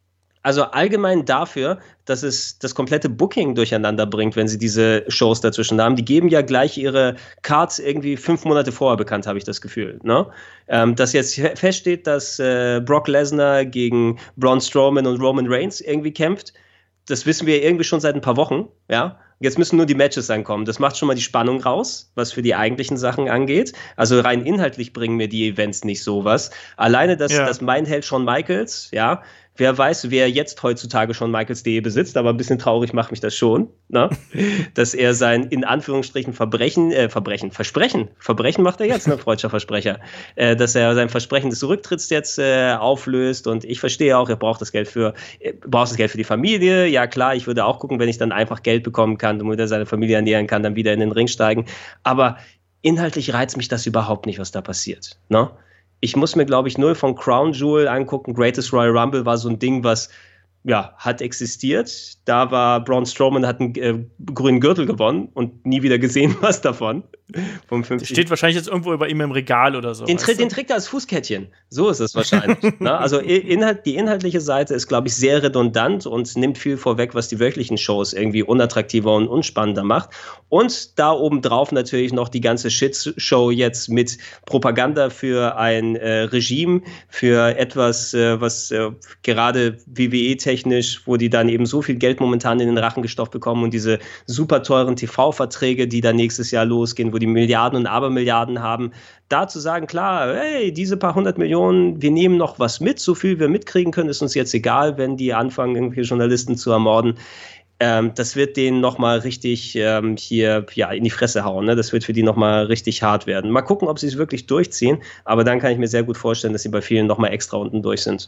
Speaker 3: Also allgemein dafür, dass es das komplette Booking durcheinander bringt, wenn sie diese Shows dazwischen haben. Die geben ja gleich ihre Cards irgendwie fünf Monate vorher bekannt, habe ich das Gefühl. Ne? Ähm, dass jetzt feststeht, dass äh, Brock Lesnar gegen Braun Strowman und Roman Reigns irgendwie kämpft, das wissen wir irgendwie schon seit ein paar Wochen. Ja? Jetzt müssen nur die Matches ankommen. Das macht schon mal die Spannung raus, was für die eigentlichen Sachen angeht. Also rein inhaltlich bringen mir die Events nicht sowas. Alleine, dass, ja. dass mein Held Shawn Michaels, ja, wer weiß, wer jetzt heutzutage schon Michaels punkt de besitzt, aber ein bisschen traurig macht mich das schon, ne? Dass er sein, in Anführungsstrichen, Verbrechen, äh, Verbrechen, Versprechen, Verbrechen macht er jetzt, ne, freudscher Versprecher, äh, dass er sein Versprechen des Rücktritts jetzt äh, auflöst und ich verstehe auch, er braucht das Geld für, äh, braucht das Geld für die Familie, ja klar, ich würde auch gucken, wenn ich dann einfach Geld bekommen kann, damit er seine Familie ernähren kann, dann wieder in den Ring steigen, aber inhaltlich reizt mich das überhaupt nicht, was da passiert, ne? Ich muss mir, glaube ich, nur von Crown Jewel angucken. Greatest Royal Rumble war so ein Ding, was ja, hat existiert. Da war Braun Strowman, hat einen äh, grünen Gürtel gewonnen und nie wieder gesehen was davon. Vom
Speaker 2: steht wahrscheinlich jetzt irgendwo über ihm im Regal oder so.
Speaker 3: Den, Tri- den trägt er als Fußkettchen. So ist es wahrscheinlich. Ne? Also Inhalt, die inhaltliche Seite ist, glaube ich, sehr redundant und nimmt viel vorweg, was die wöchentlichen Shows irgendwie unattraktiver und unspannender macht. Und da obendrauf natürlich noch die ganze Shitshow jetzt mit Propaganda für ein äh, Regime, für etwas, äh, was äh, gerade W W E-technisch, wo die dann eben so viel Geld momentan in den Rachen gestopft bekommen und diese super teuren T V-Verträge, die dann nächstes Jahr losgehen, wo die Milliarden und Abermilliarden haben, da zu sagen, klar, hey, diese paar hundert Millionen, wir nehmen noch was mit, so viel wir mitkriegen können, ist uns jetzt egal, wenn die anfangen, irgendwelche Journalisten zu ermorden. Ähm, das wird denen nochmal richtig ähm, hier ja, in die Fresse hauen. Ne? Das wird für die nochmal richtig hart werden. Mal gucken, ob sie es wirklich durchziehen, aber dann kann ich mir sehr gut vorstellen, dass sie bei vielen nochmal extra unten durch sind.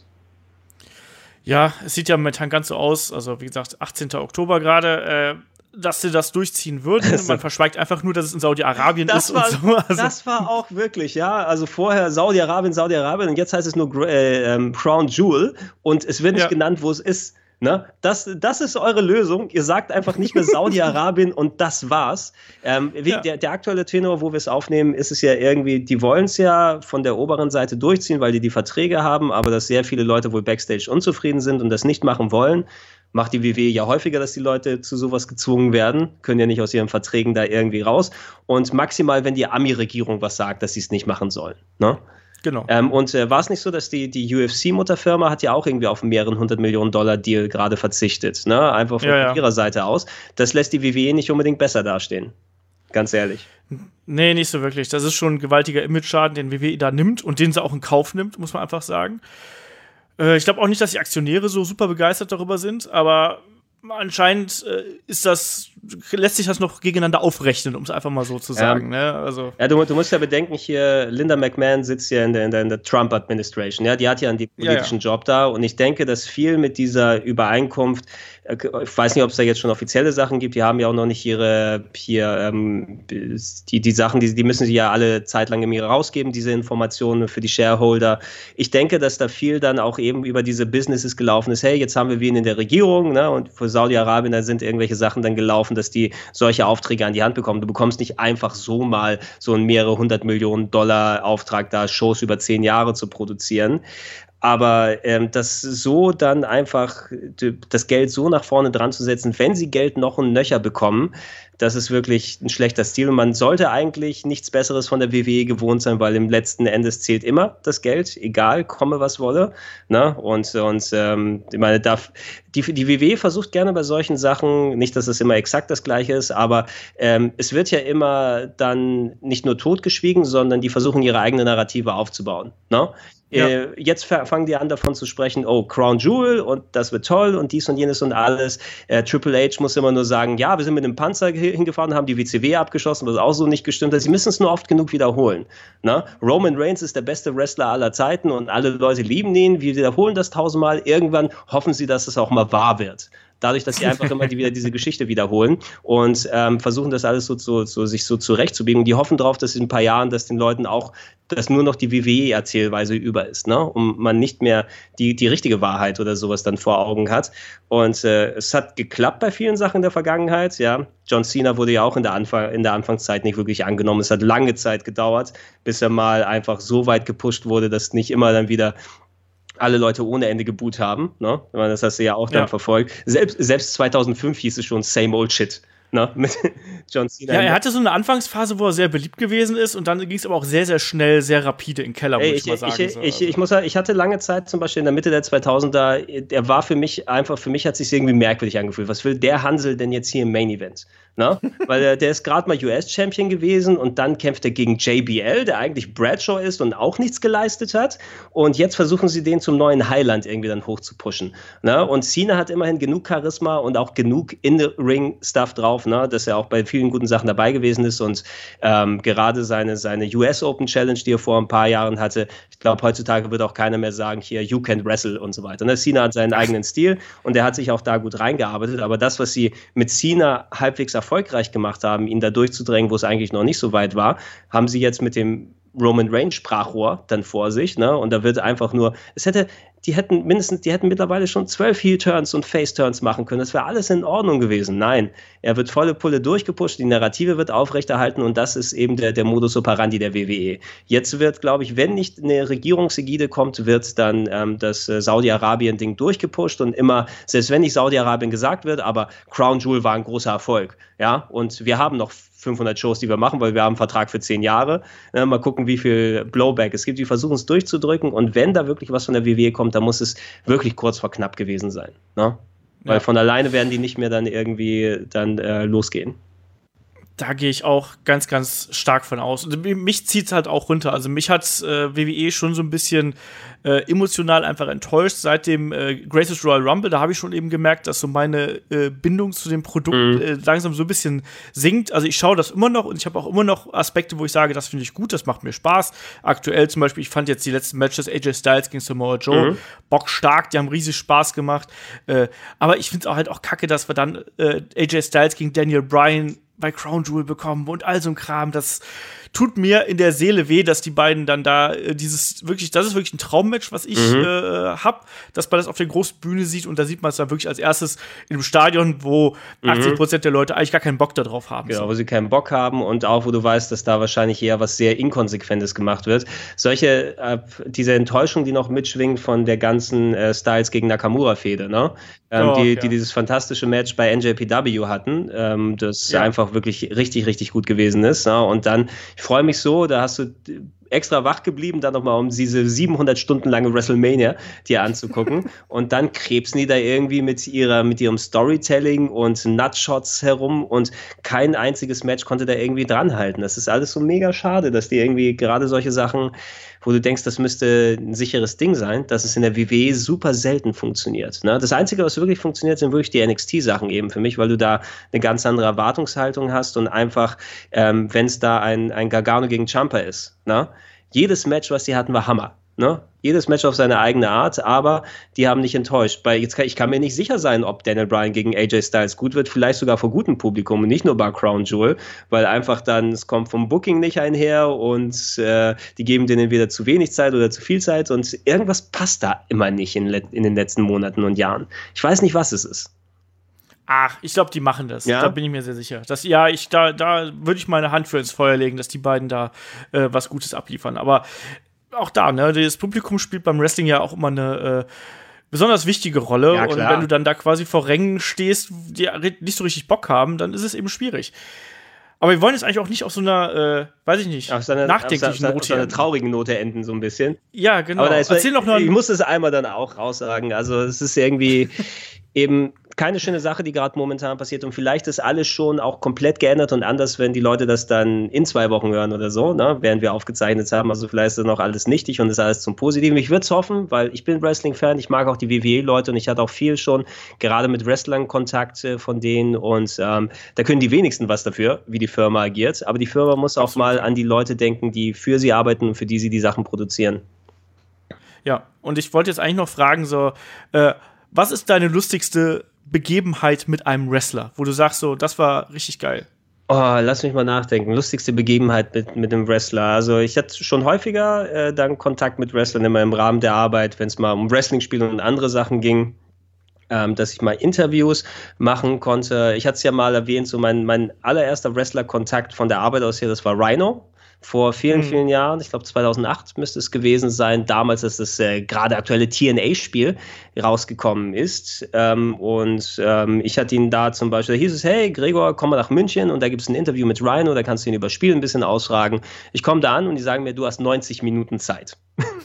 Speaker 2: Ja, es sieht ja momentan ganz so aus, also wie gesagt, achtzehnten Oktober gerade, äh, dass sie das durchziehen würden. Also, man verschweigt einfach nur, dass es in Saudi-Arabien ist
Speaker 3: war,
Speaker 2: und so. Also.
Speaker 3: Das war auch wirklich, ja. Also vorher Saudi-Arabien, Saudi-Arabien und jetzt heißt es nur äh, ähm, Crown Jewel und es wird nicht ja. genannt, wo es ist. Ne? Das, das ist eure Lösung. Ihr sagt einfach nicht mehr Saudi-Arabien und das war's. Ähm, wie, ja. der, der aktuelle Tenor, wo wir es aufnehmen, ist es ja irgendwie, die wollen es ja von der oberen Seite durchziehen, weil die die Verträge haben, aber dass sehr viele Leute wohl Backstage unzufrieden sind und das nicht machen wollen. Macht die W W E ja häufiger, dass die Leute zu sowas gezwungen werden, können ja nicht aus ihren Verträgen da irgendwie raus. Und maximal, wenn die Ami-Regierung was sagt, dass sie es nicht machen sollen. Ne?
Speaker 2: Genau.
Speaker 3: Ähm, und äh, war es nicht so, dass die, die U F C-Mutterfirma hat ja auch irgendwie auf einen mehreren hundert Millionen Dollar Deal gerade verzichtet, ne? Einfach von ja, ja. ihrer Seite aus. Das lässt die W W E nicht unbedingt besser dastehen. Ganz ehrlich.
Speaker 2: Nee, nicht so wirklich. Das ist schon ein gewaltiger Image-Schaden, den W W E da nimmt und den sie auch in Kauf nimmt, muss man einfach sagen. Äh, ich glaube auch nicht, dass die Aktionäre so super begeistert darüber sind, aber anscheinend äh, ist das, lässt sich das noch gegeneinander aufrechnen, um es einfach mal so zu sagen. Ja, ne? Also
Speaker 3: ja du, du musst ja bedenken, hier Linda McMahon sitzt ja in der, in der, in der Trump-Administration. Ja? Die hat ja einen politischen ja, ja. Job da und ich denke, dass viel mit dieser Übereinkunft, ich weiß nicht, ob es da jetzt schon offizielle Sachen gibt, die haben ja auch noch nicht ihre, hier, ähm, die, die Sachen, die, die müssen sie ja alle Zeit lang immer rausgeben, diese Informationen für die Shareholder. Ich denke, dass da viel dann auch eben über diese Businesses gelaufen ist. Hey, jetzt haben wir wen in der Regierung, ne? Und für Saudi-Arabien, da sind irgendwelche Sachen dann gelaufen, dass die solche Aufträge an die Hand bekommen. Du bekommst nicht einfach so mal so einen mehrere hundert Millionen Dollar Auftrag, da Shows über zehn Jahre zu produzieren. Aber ähm, das so dann einfach, das Geld so nach vorne dran zu setzen, wenn sie Geld noch und nöcher bekommen, das ist wirklich ein schlechter Stil. Und man sollte eigentlich nichts Besseres von der W W E gewohnt sein, weil im letzten Endes zählt immer das Geld, egal, komme was wolle. Ne? Und, und ähm, ich meine, darf, die, die W W E versucht gerne bei solchen Sachen, nicht, dass es immer exakt das Gleiche ist, aber ähm, es wird ja immer dann nicht nur totgeschwiegen, sondern die versuchen ihre eigene Narrative aufzubauen. Ne? Ja. Äh, jetzt fangen die an davon zu sprechen, oh, Crown Jewel und das wird toll und dies und jenes und alles. Äh, Triple H muss immer nur sagen, ja, wir sind mit dem Panzer hingefahren, haben die W C W abgeschossen, was auch so nicht gestimmt hat. Sie müssen es nur oft genug wiederholen. Na? Roman Reigns ist der beste Wrestler aller Zeiten und alle Leute lieben ihn. Wir wiederholen das tausendmal. Irgendwann hoffen sie, dass es auch mal wahr wird. Dadurch, dass sie einfach immer die, wieder diese Geschichte wiederholen und ähm, versuchen das alles so, so, so sich so zurechtzubiegen. Die hoffen darauf, dass in ein paar Jahren, dass den Leuten auch, dass nur noch die W W E-Erzählweise über ist, ne? Und man nicht mehr die, die richtige Wahrheit oder sowas dann vor Augen hat. Und äh, es hat geklappt bei vielen Sachen in der Vergangenheit, ja. John Cena wurde ja auch in der, Anfang, in der Anfangszeit nicht wirklich angenommen. Es hat lange Zeit gedauert, bis er mal einfach so weit gepusht wurde, dass nicht immer dann wieder alle Leute ohne Ende geboot haben. Ne? Das hast du ja auch dann ja. verfolgt. Selbst, selbst zweitausendfünf hieß es schon Same Old Shit. Ne? Mit John Cena.
Speaker 2: Ja, er hatte so eine Anfangsphase, wo er sehr beliebt gewesen ist und dann ging es aber auch sehr, sehr schnell, sehr rapide in den Keller, muss ich, ich mal sagen.
Speaker 3: Ich,
Speaker 2: so.
Speaker 3: ich, ich, muss sagen, ich hatte lange Zeit zum Beispiel in der Mitte der zweitausender, der war für mich einfach, für mich hat es sich irgendwie merkwürdig angefühlt. Was will der Hansel denn jetzt hier im Main Event? Ne? Weil der, der ist gerade mal U S-Champion gewesen und dann kämpft er gegen J B L, der eigentlich Bradshaw ist und auch nichts geleistet hat. Und jetzt versuchen sie den zum neuen Highland irgendwie dann hoch zu pushen. Ne? Und Cena hat immerhin genug Charisma und auch genug In-the-Ring-Stuff drauf, ne? Dass er auch bei vielen guten Sachen dabei gewesen ist. Und ähm, gerade seine, seine U S Open Challenge, die er vor ein paar Jahren hatte, ich glaube, heutzutage wird auch keiner mehr sagen, hier, you can wrestle und so weiter. Ne? Cena hat seinen eigenen Stil und der hat sich auch da gut reingearbeitet. Aber das, was sie mit Cena halbwegs erfolgreich erfolgreich gemacht haben, ihn da durchzudrängen, wo es eigentlich noch nicht so weit war, haben sie jetzt mit dem Roman Reigns Sprachrohr dann vor sich, ne? Und da wird einfach nur, es hätte, die hätten mindestens, die hätten mittlerweile schon zwölf Heel-Turns und Face-Turns machen können. Das wäre alles in Ordnung gewesen. Nein, er wird volle Pulle durchgepusht, die Narrative wird aufrechterhalten und das ist eben der, der Modus operandi der W W E. Jetzt wird, glaube ich, wenn nicht eine Regierungsägide kommt, wird dann ähm, das äh, Saudi-Arabien-Ding durchgepusht und immer, selbst wenn nicht Saudi-Arabien gesagt wird, aber Crown Jewel war ein großer Erfolg. Ja, und wir haben noch fünfhundert Shows, die wir machen, weil wir haben einen Vertrag für zehn Jahre. Ja, mal gucken, wie viel Blowback es gibt. Die versuchen es durchzudrücken und wenn da wirklich was von der W W E kommt, dann muss es wirklich kurz vor knapp gewesen sein. Ne? Weil ja. von alleine werden die nicht mehr dann irgendwie dann äh, losgehen.
Speaker 2: Da gehe ich auch ganz, ganz stark von aus. Und mich zieht es halt auch runter. Also mich hat äh, W W E schon so ein bisschen äh, emotional einfach enttäuscht. Seit dem äh, Greatest Royal Rumble, da habe ich schon eben gemerkt, dass so meine äh, Bindung zu dem Produkt mhm. äh, langsam so ein bisschen sinkt. Also ich schaue das immer noch und ich habe auch immer noch Aspekte, wo ich sage, das finde ich gut, das macht mir Spaß. Aktuell zum Beispiel, ich fand jetzt die letzten Matches, A J Styles gegen Samoa Joe, mhm. bockstark, die haben riesig Spaß gemacht. Äh, aber ich finde es auch halt auch kacke, dass wir dann äh, A J Styles gegen Daniel Bryan bei Crown Jewel bekommen und all so ein Kram, das tut mir in der Seele weh, dass die beiden dann da äh, dieses wirklich, das ist wirklich ein Traummatch, was ich mhm. äh, hab, dass man das auf der großen Bühne sieht und da sieht man es dann wirklich als erstes in einem Stadion, wo mhm. achtzig Prozent der Leute eigentlich gar keinen Bock darauf haben.
Speaker 3: Genau,
Speaker 2: so.
Speaker 3: Wo sie keinen Bock haben und auch, wo du weißt, dass da wahrscheinlich eher was sehr Inkonsequentes gemacht wird. Solche, äh, diese Enttäuschung, die noch mitschwingt von der ganzen äh, Styles gegen Nakamura-Fehde, ne? Ähm, oh, die, ja. die dieses fantastische Match bei N J P W hatten, ähm, das ja. einfach wirklich richtig, richtig gut gewesen ist. Ne? Und dann, ich freue mich so, da hast du extra wach geblieben, dann nochmal um diese siebenhundert Stunden lange WrestleMania dir anzugucken. Und dann krebsen die da irgendwie mit ihrer, mit ihrem Storytelling und Nutshots herum und kein einziges Match konnte da irgendwie dranhalten. Das ist alles so mega schade, dass die irgendwie gerade solche Sachen, wo du denkst, das müsste ein sicheres Ding sein, dass es in der W W E super selten funktioniert. Ne? Das Einzige, was wirklich funktioniert, sind wirklich die N X T-Sachen eben für mich, weil du da eine ganz andere Erwartungshaltung hast und einfach, ähm, wenn es da ein, ein Gargano gegen Ciampa ist, ne? Jedes Match, was die hatten, war Hammer. Ne? Jedes Match auf seine eigene Art, aber die haben nicht enttäuscht. Bei, jetzt kann, ich kann mir nicht sicher sein, ob Daniel Bryan gegen A J Styles gut wird, vielleicht sogar vor gutem Publikum und nicht nur bei Crown Jewel, weil einfach dann, es kommt vom Booking nicht einher und äh, die geben denen entweder zu wenig Zeit oder zu viel Zeit und irgendwas passt da immer nicht in, in den letzten Monaten und Jahren. Ich weiß nicht, was es ist.
Speaker 2: Ach, ich glaube, die machen das.
Speaker 3: Ja?
Speaker 2: Da bin ich mir sehr sicher. Das, ja, ich, da, da würde ich meine Hand für ins Feuer legen, dass die beiden da äh, was Gutes abliefern. Aber auch da, ne, das Publikum spielt beim Wrestling ja auch immer eine äh, besonders wichtige Rolle. Ja, und wenn du dann da quasi vor Rängen stehst, die nicht so richtig Bock haben, dann ist es eben schwierig. Aber wir wollen jetzt eigentlich auch nicht auf so einer, äh, weiß ich nicht,
Speaker 3: auf so einer,
Speaker 2: nachdenklichen
Speaker 3: auf so,
Speaker 2: Note.
Speaker 3: Auf so einer traurigen Note enden, so ein bisschen.
Speaker 2: Ja, genau.
Speaker 3: Aber da ist,
Speaker 2: Erzähl noch mal,
Speaker 3: ich muss es einmal dann auch raussagen. Also es ist irgendwie eben keine schöne Sache, die gerade momentan passiert. Und vielleicht ist alles schon auch komplett geändert und anders, wenn die Leute das dann in zwei Wochen hören oder so, ne? Während wir aufgezeichnet haben. Also vielleicht ist das noch alles nichtig und ist alles zum Positiven. Ich würde es hoffen, weil ich bin Wrestling-Fan, ich mag auch die W W E-Leute und ich hatte auch viel schon gerade mit Wrestlern Kontakt äh, von denen und ähm, da können die wenigsten was dafür, wie die Firma agiert. Aber die Firma muss auch Absolut. mal an die Leute denken, die für sie arbeiten und für die sie die Sachen produzieren.
Speaker 2: Ja, und ich wollte jetzt eigentlich noch fragen, so, äh, was ist deine lustigste Begebenheit mit einem Wrestler, wo du sagst, so, das war richtig geil?
Speaker 3: Oh, lass mich mal nachdenken. Lustigste Begebenheit mit, mit einem Wrestler. Also ich hatte schon häufiger äh, dann Kontakt mit Wrestlern immer im Rahmen der Arbeit, wenn es mal um Wrestling-Spiele und andere Sachen ging, ähm, dass ich mal Interviews machen konnte. Ich hatte es ja mal erwähnt, so mein, mein allererster Wrestler-Kontakt von der Arbeit aus hier, das war Rhino. vor vielen,
Speaker 2: Mhm.
Speaker 3: vielen Jahren. Ich glaube, zweitausendacht müsste es gewesen sein. Damals, als das äh, gerade aktuelle T N A-Spiel rausgekommen ist. Ähm, und ähm, ich hatte ihn da zum Beispiel, da hieß es, hey, Gregor, komm mal nach München und da gibt es ein Interview mit Rhino, da kannst du ihn über Spiel ein bisschen ausfragen. Ich komme da an und die sagen mir, du hast neunzig Minuten Zeit.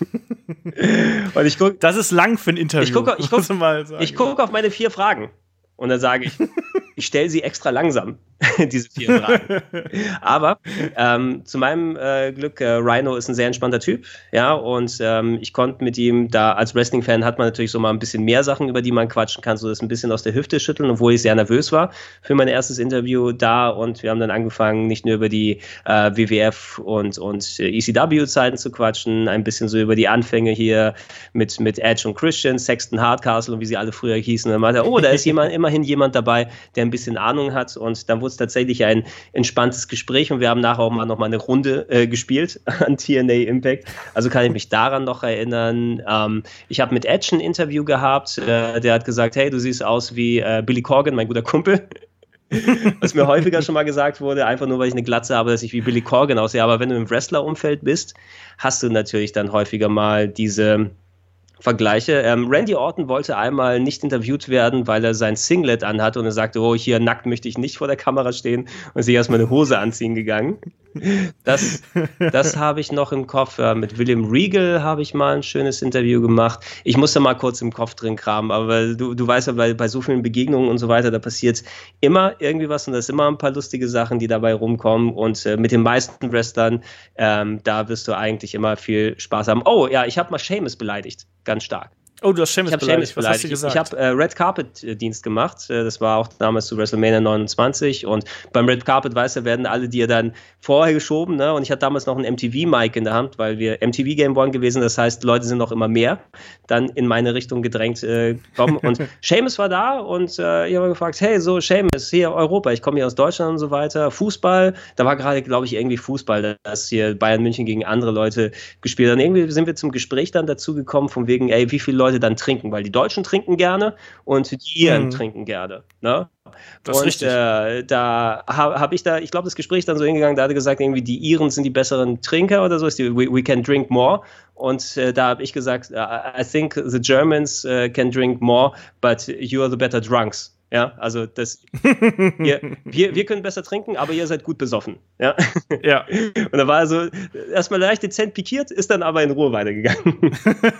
Speaker 3: Und ich guck,
Speaker 2: Das ist lang für ein Interview.
Speaker 3: Ich gucke ich guck,
Speaker 2: muss man mal sagen.
Speaker 3: ich guck auf meine vier Fragen und dann sage ich, ich stelle sie extra langsam, diese vier Fragen. Aber ähm, zu meinem äh, Glück, äh, Rhino ist ein sehr entspannter Typ, ja, und ähm, ich konnte mit ihm da, als Wrestling-Fan hat man natürlich so mal ein bisschen mehr Sachen, über die man quatschen kann, so das ein bisschen aus der Hüfte schütteln, obwohl ich sehr nervös war für mein erstes Interview da, und wir haben dann angefangen, nicht nur über die äh, W W F und, und äh, E C W-Zeiten zu quatschen, ein bisschen so über die Anfänge hier mit, mit Edge und Christian, Sexton Hardcastle und wie sie alle früher hießen. Und dann meinte er, oh, da ist jemand, immerhin jemand dabei, der ein bisschen Ahnung hat, und dann wurde es tatsächlich ein entspanntes Gespräch und wir haben nachher auch mal noch mal eine Runde äh, gespielt an T N A Impact. Also kann ich mich daran noch erinnern. Ähm, ich habe mit Edge ein Interview gehabt, äh, der hat gesagt, hey, du siehst aus wie äh, Billy Corgan, mein guter Kumpel. Was mir häufiger schon mal gesagt wurde, einfach nur, weil ich eine Glatze habe, dass ich wie Billy Corgan aussehe. Aber wenn du im Wrestler-Umfeld bist, hast du natürlich dann häufiger mal diese Vergleiche. Ähm, Randy Orton wollte einmal nicht interviewt werden, weil er sein Singlet anhat und er sagte, oh, hier nackt möchte ich nicht vor der Kamera stehen, und ist sich erstmal eine Hose anziehen gegangen. Das, das habe ich noch im Kopf. Ja, mit William Regal habe ich mal ein schönes Interview gemacht. Ich musste mal kurz im Kopf drin kramen, aber du, du weißt ja, bei, bei so vielen Begegnungen und so weiter, da passiert immer irgendwie was und da ist immer ein paar lustige Sachen, die dabei rumkommen, und äh, mit den meisten Wrestlern, ähm, da wirst du eigentlich immer viel Spaß haben. Oh ja, ich habe mal Sheamus beleidigt, ganz stark.
Speaker 2: Oh, du hast Sheamus beleidigt. Was hast du gesagt?
Speaker 3: Ich habe äh, Red Carpet äh, Dienst gemacht. Äh, das war auch damals zu WrestleMania neunundzwanzig. Und beim Red Carpet, weißt du, werden alle dir dann vorher geschoben. Ne? Und ich hatte damals noch ein M T V-Mic in der Hand, weil wir M T V Game One gewesen. Das heißt, Leute sind noch immer mehr dann in meine Richtung gedrängt äh, kommen. Und Sheamus war da und äh, ich habe gefragt, hey, so Sheamus, hier Europa. Ich komme hier aus Deutschland und so weiter. Fußball. Da war gerade, glaube ich, irgendwie Fußball, dass hier Bayern München gegen andere Leute gespielt haben. Und irgendwie sind wir zum Gespräch dann dazu gekommen, von wegen, ey, wie viele Leute dann trinken, weil die Deutschen trinken gerne und die Iren mhm. trinken gerne. Ne?
Speaker 2: Das ist
Speaker 3: und
Speaker 2: richtig.
Speaker 3: Äh, da habe hab ich da, ich glaube, das Gespräch ist dann so hingegangen, da hat er gesagt, irgendwie die Iren sind die besseren Trinker oder so, ist die, we, we can drink more. Und äh, da habe ich gesagt, I think the Germans uh, can drink more, but you are the better drunks. Ja, also das, ihr, wir, wir können besser trinken, aber ihr seid gut besoffen. Ja.
Speaker 2: Ja.
Speaker 3: Und da war er so erstmal leicht dezent pikiert, ist dann aber in Ruhe weitergegangen.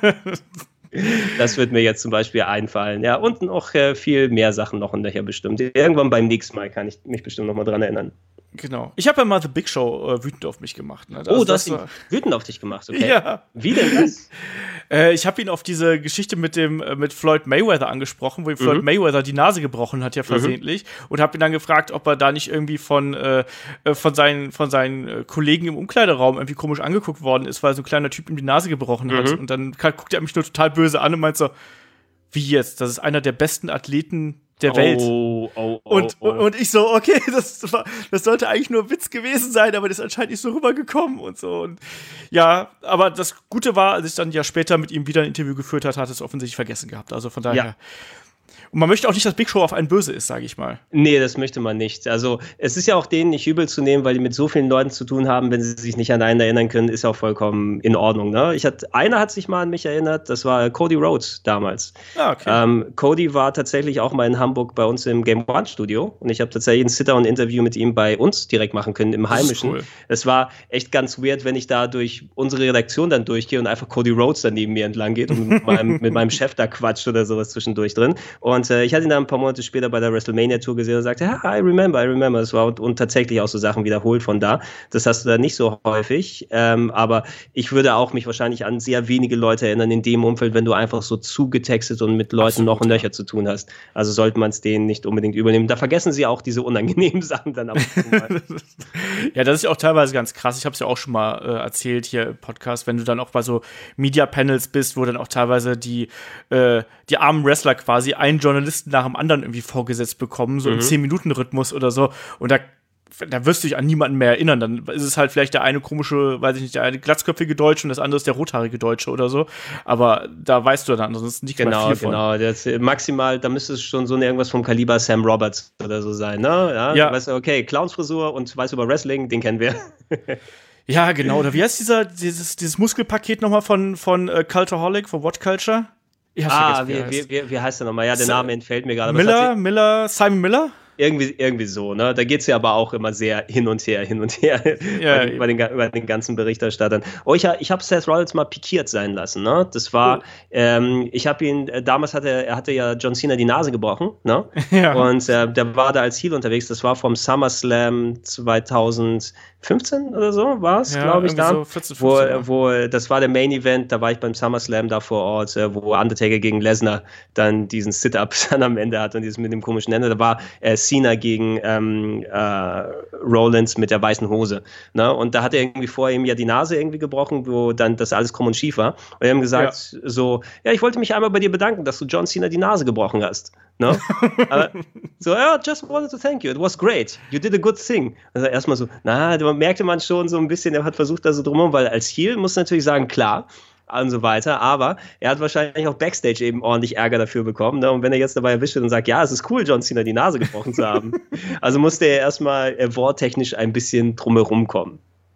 Speaker 3: Das wird mir jetzt zum Beispiel einfallen. Ja, und noch äh, viel mehr Sachen noch hinterher bestimmt. Irgendwann beim nächsten Mal kann ich mich bestimmt noch mal dran erinnern.
Speaker 2: Genau. Ich habe ja mal The Big Show äh, wütend auf mich gemacht. Ne?
Speaker 3: Das, oh, du hast ihn wütend auf dich gemacht, okay.
Speaker 2: Ja.
Speaker 3: Wie denn das?
Speaker 2: äh, ich habe ihn auf diese Geschichte mit dem äh, mit Floyd Mayweather angesprochen, wo ihm Floyd mhm. Mayweather die Nase gebrochen hat, ja versehentlich. Mhm. Und habe ihn dann gefragt, ob er da nicht irgendwie von, äh, von seinen, von seinen äh, Kollegen im Umkleideraum irgendwie komisch angeguckt worden ist, weil so ein kleiner Typ ihm die Nase gebrochen hat. Mhm. Und dann guckt er mich nur total böse an und meint so, wie jetzt? Das ist einer der besten Athleten der Welt.
Speaker 3: Oh, oh, oh,
Speaker 2: und, oh. und ich so, okay, das, war, das sollte eigentlich nur Witz gewesen sein, aber das ist anscheinend nicht so rübergekommen und so. Und ja, aber das Gute war, als ich dann ja später mit ihm wieder ein Interview geführt hat, hat es offensichtlich vergessen gehabt. Also von daher. Ja. Und man möchte auch nicht, dass Big Show auf einen böse ist, sage ich mal.
Speaker 3: Nee, das möchte man nicht. Also es ist ja auch denen nicht übel zu nehmen, weil die mit so vielen Leuten zu tun haben, wenn sie sich nicht an einen erinnern können, ist auch vollkommen in Ordnung. Ne? Ich hatte, einer hat sich mal an mich erinnert, das war Cody Rhodes damals.
Speaker 2: Ah, okay.
Speaker 3: Ähm, Cody war tatsächlich auch mal in Hamburg bei uns im Game One Studio und ich habe tatsächlich ein Sit-Down-Interview mit ihm bei uns direkt machen können, im Heimischen. Cool. Es war echt ganz weird, wenn ich da durch unsere Redaktion dann durchgehe und einfach Cody Rhodes dann neben mir entlang geht und mit meinem, mit meinem Chef da quatscht oder sowas zwischendurch drin. Und Und äh, ich hatte ihn dann ein paar Monate später bei der WrestleMania-Tour gesehen und sagte, ah, I remember, I remember. Das war und, und tatsächlich auch so Sachen wiederholt von da. Das hast du da nicht so häufig. Ähm, aber ich würde auch mich wahrscheinlich an sehr wenige Leute erinnern in dem Umfeld, wenn du einfach so zugetextet und mit Leuten Absolut, noch und nöcher ja. zu tun hast. Also sollte man es denen nicht unbedingt übernehmen. Da vergessen sie auch diese unangenehmen Sachen dann ab und zu mal.
Speaker 2: Ja, das ist ja auch teilweise ganz krass. Ich habe es ja auch schon mal äh, erzählt hier im Podcast, wenn du dann auch bei so Media-Panels bist, wo dann auch teilweise die, äh, die armen Wrestler quasi einen Journalisten nach dem anderen irgendwie vorgesetzt bekommen, so mhm. im zehn-Minuten-Rhythmus oder so. Und da, da wirst du dich an niemanden mehr erinnern. Dann ist es halt vielleicht der eine komische, weiß ich nicht, der eine glatzköpfige Deutsche und das andere ist der rothaarige Deutsche oder so. Aber da weißt du dann ansonsten nicht
Speaker 3: genau,
Speaker 2: mehr viel
Speaker 3: genau.
Speaker 2: von.
Speaker 3: Das, maximal, da müsste es schon so irgendwas vom Kaliber Sam Roberts oder so sein, ne? Ja,
Speaker 2: ja.
Speaker 3: Weißt du, okay, Clownsfrisur und weiß über Wrestling, den kennen wir.
Speaker 2: Ja, genau. Oder wie heißt dieser, dieses, dieses Muskelpaket nochmal von, von uh, Cultaholic, von What Culture?
Speaker 3: Ich ah, wie, wie, wie, wie heißt der nochmal? Ja, der Name entfällt mir gerade.
Speaker 2: Miller, Miller, Simon Miller?
Speaker 3: Irgendwie, irgendwie so, ne? Da geht es ja aber auch immer sehr hin und her, hin und her ja, bei, den, bei den ganzen Berichterstattern. Oh, ich, ich habe Seth Rollins mal pikiert sein lassen, ne? Das war, oh. ähm, ich habe ihn, äh, damals hatte er hatte ja John Cena die Nase gebrochen, ne? Ja. Und äh, der war da als Heel unterwegs, das war vom SummerSlam zweitausendfünfzehn oder so, war es, ja, glaube ich, da. So vierzehn, fünfzehn, wo, wo, das war der Main Event, da war ich beim SummerSlam da vor Ort, äh, wo Undertaker gegen Lesnar dann diesen Sit-Up dann am Ende hat und dieses mit dem komischen Ende, da war äh, Cena gegen ähm, äh, Rollins mit der weißen Hose. Ne? Und da hat er irgendwie vor ihm ja die Nase irgendwie gebrochen, wo dann das alles krumm und schief war. Und wir haben gesagt, ja. so, ja, ich wollte mich einmal bei dir bedanken, dass du John Cena die Nase gebrochen hast. Ne? Aber, so, ja, just wanted to thank you. It was great. You did a good thing. Also erstmal so, na, da merkte man schon so ein bisschen, er hat versucht, da so drumherum, weil als Heel muss natürlich sagen, klar, und so weiter, aber er hat wahrscheinlich auch Backstage eben ordentlich Ärger dafür bekommen, ne? Und wenn er jetzt dabei erwischt wird und sagt, ja, es ist cool, John Cena die Nase gebrochen zu haben, also musste er erstmal äh, worttechnisch ein bisschen drumherum kommen.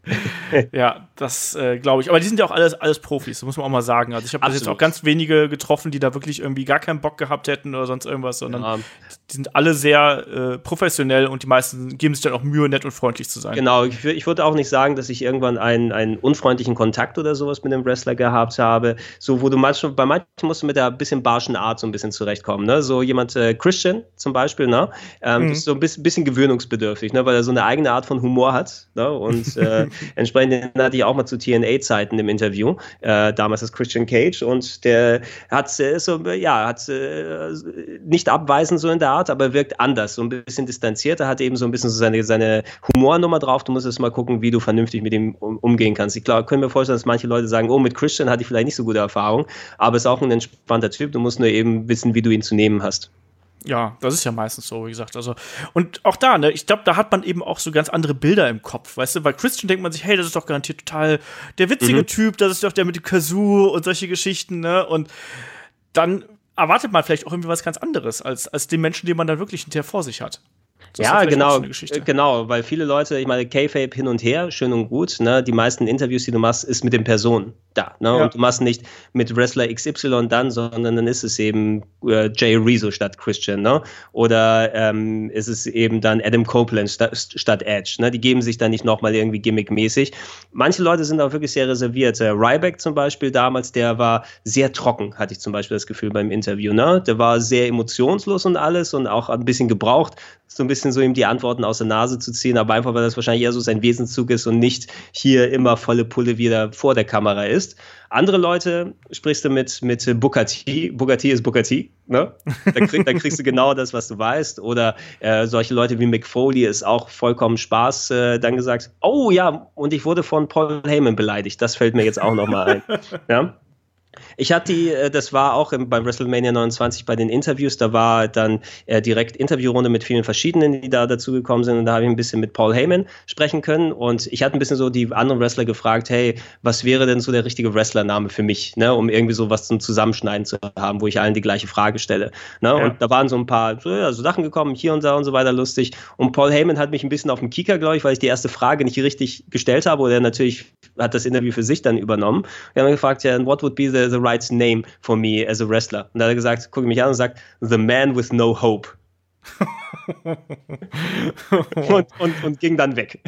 Speaker 2: Ja, das äh, glaube ich. Aber die sind ja auch alles, alles Profis, das muss man auch mal sagen. Also ich habe jetzt auch ganz wenige getroffen, die da wirklich irgendwie gar keinen Bock gehabt hätten oder sonst irgendwas, sondern ja. die sind alle sehr äh, professionell und die meisten geben sich dann auch Mühe, nett und freundlich zu sein.
Speaker 3: Genau, ich, ich würde auch nicht sagen, dass ich irgendwann einen, einen unfreundlichen Kontakt oder sowas mit einem Wrestler gehabt habe. So, wo du manchmal, bei manchen musst du mit der bisschen barschen Art so ein bisschen zurechtkommen. Ne? So jemand, äh, Christian zum Beispiel, ne? ähm, mhm. das ist so ein bisschen, bisschen gewöhnungsbedürftig, ne? Weil er so eine eigene Art von Humor hat. Ne? Und äh, entsprechend hatte ich auch mal zu T N A-Zeiten im Interview, äh, damals als Christian Cage, und der hat äh, so, ja, hat äh, nicht abweisend so in der Art, aber wirkt anders, so ein bisschen distanzierter, hat eben so ein bisschen so seine, seine Humornummer drauf. Du musst jetzt mal gucken, wie du vernünftig mit ihm um, umgehen kannst. Ich glaube, können mir vorstellen, dass manche Leute sagen, oh, mit Christian hatte ich vielleicht nicht so gute Erfahrung, aber ist auch ein entspannter Typ, du musst nur eben wissen, wie du ihn zu nehmen hast.
Speaker 2: Ja, das ist ja meistens so, wie gesagt. Also, und auch da, ne, ich glaube, da hat man eben auch so ganz andere Bilder im Kopf, weißt du? Bei Christian denkt man sich, hey, das ist doch garantiert total der witzige mhm. Typ, das ist doch der mit dem Kazoo und solche Geschichten, ne? Und dann erwartet man vielleicht auch irgendwie was ganz anderes als, als den Menschen, den man dann wirklich hinterher vor sich hat. Das
Speaker 3: ja, genau, genau, weil viele Leute, ich meine, Kayfabe hin und her, schön und gut, ne, die meisten Interviews, die du machst, ist mit den Personen da, ne, ja. Und du machst nicht mit Wrestler X Y dann, sondern dann ist es eben äh, Jay Rizzo statt Christian, ne, oder ähm, ist es eben dann Adam Copeland sta- statt Edge, ne, die geben sich dann nicht nochmal irgendwie gimmickmäßig. Manche Leute sind auch wirklich sehr reserviert, äh, Ryback zum Beispiel damals, der war sehr trocken, hatte ich zum Beispiel das Gefühl beim Interview, ne, der war sehr emotionslos und alles und auch ein bisschen gebraucht, so ein bisschen so ihm die Antworten aus der Nase zu ziehen, aber einfach, weil das wahrscheinlich eher so sein Wesenszug ist und nicht hier immer volle Pulle wieder vor der Kamera ist. Andere Leute sprichst du mit, mit Booker T. Booker T ist Booker T, ne? Da, krieg, da kriegst du genau das, was du weißt. Oder äh, solche Leute wie Mick Foley ist auch vollkommen Spaß äh, dann gesagt, oh ja, und ich wurde von Paul Heyman beleidigt. Das fällt mir jetzt auch nochmal ein. Ja? Ich hatte die, das war auch im, beim WrestleMania neunundzwanzig bei den Interviews, da war dann äh, direkt Interviewrunde mit vielen verschiedenen, die da dazugekommen sind, und da habe ich ein bisschen mit Paul Heyman sprechen können, und ich hatte ein bisschen so die anderen Wrestler gefragt, hey, was wäre denn so der richtige Wrestlername für mich, ne, um irgendwie so was zum Zusammenschneiden zu haben, wo ich allen die gleiche Frage stelle, ne, ja. Und da waren so ein paar so, ja, so Sachen gekommen, hier und da und so weiter, lustig, und Paul Heyman hat mich ein bisschen auf den Kieker, glaube ich, weil ich die erste Frage nicht richtig gestellt habe, oder natürlich hat das Interview für sich dann übernommen. Wir haben gefragt, ja, what would be the, the right name for me as a wrestler? Und da hat er gesagt, gucke mich an und sagt, the man with no hope. und, und, und ging dann weg.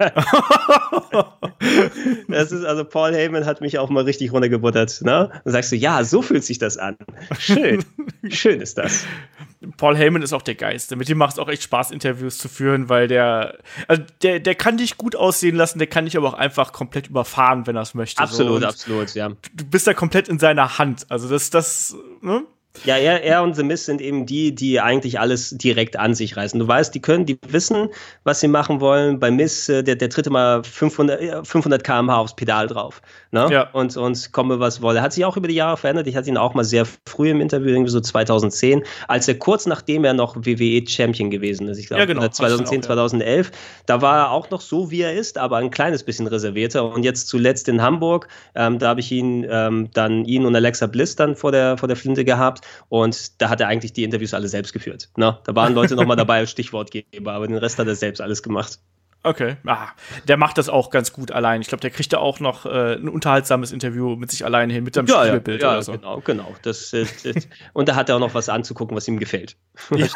Speaker 3: Das ist also, Paul Heyman hat mich auch mal richtig runtergebuttert, ne? Dann sagst du, ja, so fühlt sich das an. Schön. Schön ist das.
Speaker 2: Paul Heyman ist auch der Geist. Mit dem macht es auch echt Spaß, Interviews zu führen, weil der, also der, der kann dich gut aussehen lassen, der kann dich aber auch einfach komplett überfahren, wenn er es möchte.
Speaker 3: Absolut,
Speaker 2: so.
Speaker 3: absolut, ja.
Speaker 2: Du bist da komplett in seiner Hand. Also das, das, ne?
Speaker 3: Ja, er, er und The Miz sind eben die, die eigentlich alles direkt an sich reißen. Du weißt, die können, die wissen, was sie machen wollen. Bei Miz, der, der tritt immer fünfhundert Kilometer pro Stunde aufs Pedal drauf. Ne? Ja. Und, und komme, was wolle. Hat sich auch über die Jahre verändert. Ich hatte ihn auch mal sehr früh im Interview, irgendwie so zweitausendzehn, als er kurz nachdem er noch W W E-Champion gewesen ist. Ich glaube, ja, genau. zweitausendzehn, auch, ja. zweitausendelf. Da war er auch noch so, wie er ist, aber ein kleines bisschen reservierter. Und jetzt zuletzt in Hamburg, ähm, da habe ich ihn ähm, dann, ihn und Alexa Bliss dann vor der, vor der Flinte gehabt. Und da hat er eigentlich die Interviews alle selbst geführt. Ne? Da waren Leute nochmal dabei als Stichwortgeber, aber den Rest hat er selbst alles gemacht.
Speaker 2: Okay, ah, der macht das auch ganz gut allein. Ich glaube, der kriegt da auch noch äh, ein unterhaltsames Interview mit sich alleine hin, mit seinem
Speaker 3: ja,
Speaker 2: Spiegelbild
Speaker 3: ja, ja,
Speaker 2: oder so.
Speaker 3: Genau, genau. Das, das, das, und da hat er auch noch was anzugucken, was ihm gefällt.
Speaker 2: Ja,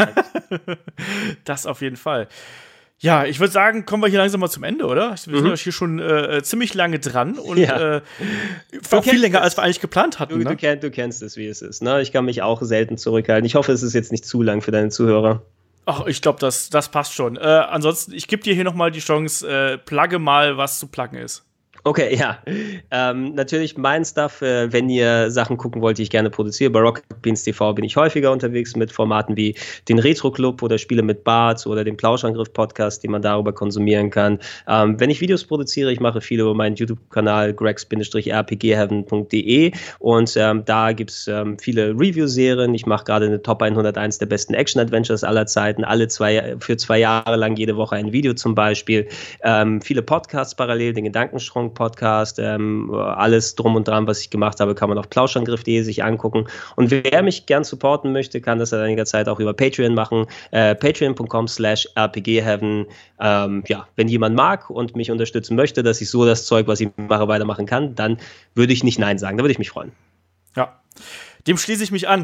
Speaker 2: das auf jeden Fall. Ja, ich würde sagen, kommen wir hier langsam mal zum Ende, oder? Wir sind
Speaker 3: Mhm.
Speaker 2: ja hier schon äh, ziemlich lange dran und
Speaker 3: Ja.
Speaker 2: äh, auch viel länger, als wir eigentlich geplant hatten.
Speaker 3: Du,
Speaker 2: Ne?
Speaker 3: du, kenn, du kennst es, wie es ist. Ne? Ich kann mich auch selten zurückhalten. Ich hoffe, es ist jetzt nicht zu lang für deine Zuhörer.
Speaker 2: Ach, ich glaube, das, das passt schon. Äh, ansonsten, ich gebe dir hier noch mal die Chance, äh, plugge mal, was zu pluggen ist.
Speaker 3: Okay, ja. Ähm, natürlich mein Stuff, äh, wenn ihr Sachen gucken wollt, die ich gerne produziere. Bei Rocket Beans T V bin ich häufiger unterwegs mit Formaten wie den Retro Club oder Spiele mit Bart oder den Plauschangriff Podcast, die man darüber konsumieren kann. Ähm, wenn ich Videos produziere, ich mache viele über meinen YouTube-Kanal gregs R P G heaven punkt de und ähm, da gibt es ähm, viele Review-Serien. Ich mache gerade eine Top hunderteins der besten Action-Adventures aller Zeiten, alle zwei, für zwei Jahre lang jede Woche ein Video zum Beispiel. Ähm, viele Podcasts parallel, den Gedankenstrong Podcast, ähm, alles drum und dran, was ich gemacht habe, kann man auf plauschangriff punkt de sich angucken. Und wer mich gern supporten möchte, kann das seit einiger Zeit auch über Patreon machen. Äh, patreon punkt com slash R P G heaven. Ähm, ja, wenn jemand mag und mich unterstützen möchte, dass ich so das Zeug, was ich mache, weitermachen kann, dann würde ich nicht Nein sagen. Da würde ich mich freuen.
Speaker 2: Ja. Dem schließe ich mich an.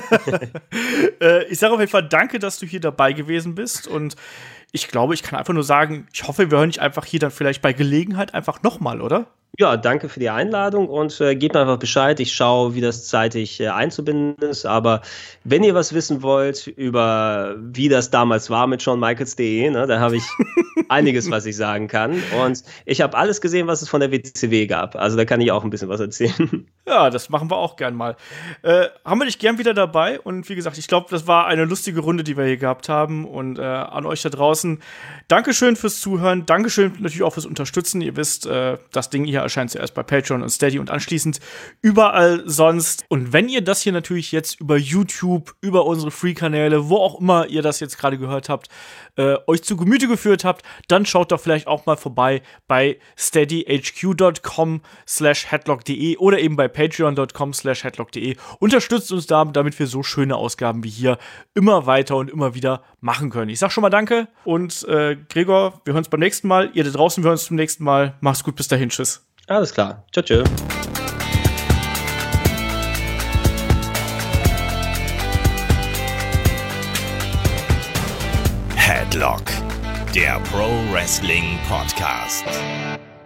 Speaker 2: äh, ich sage auf jeden Fall danke, dass du hier dabei gewesen bist und ich glaube, ich kann einfach nur sagen, ich hoffe, wir hören dich einfach hier dann vielleicht bei Gelegenheit einfach nochmal, oder?
Speaker 3: Ja, danke für die Einladung und äh, gebt mir einfach Bescheid. Ich schaue, wie das zeitig äh, einzubinden ist. Aber wenn ihr was wissen wollt über wie das damals war mit Shawn Michaels punkt de, ne, da habe ich einiges, was ich sagen kann. Und ich habe alles gesehen, was es von der W C W gab. Also da kann ich auch ein bisschen was erzählen.
Speaker 2: Ja, das machen wir auch gern mal. Äh, haben wir dich gern wieder dabei. Und wie gesagt, ich glaube, das war eine lustige Runde, die wir hier gehabt haben. Und äh, an euch da draußen, Dankeschön fürs Zuhören. Dankeschön natürlich auch fürs Unterstützen. Ihr wisst, äh, das Ding hier erscheint zuerst bei Patreon und Steady und anschließend überall sonst. Und wenn ihr das hier natürlich jetzt über YouTube, über unsere Free-Kanäle, wo auch immer ihr das jetzt gerade gehört habt, äh, euch zu Gemüte geführt habt, dann schaut doch vielleicht auch mal vorbei bei steadyhq punkt com slash headlock punkt de oder eben bei patreon punkt com slash headlock punkt de. Unterstützt uns da, damit wir so schöne Ausgaben wie hier immer weiter und immer wieder machen können. Ich sag schon mal Danke und äh, Gregor, wir hören uns beim nächsten Mal. Ihr da draußen, wir hören uns zum nächsten Mal. Macht's gut, bis dahin, tschüss.
Speaker 3: Alles klar. Ciao, ciao.
Speaker 1: Headlock, der Pro Wrestling Podcast.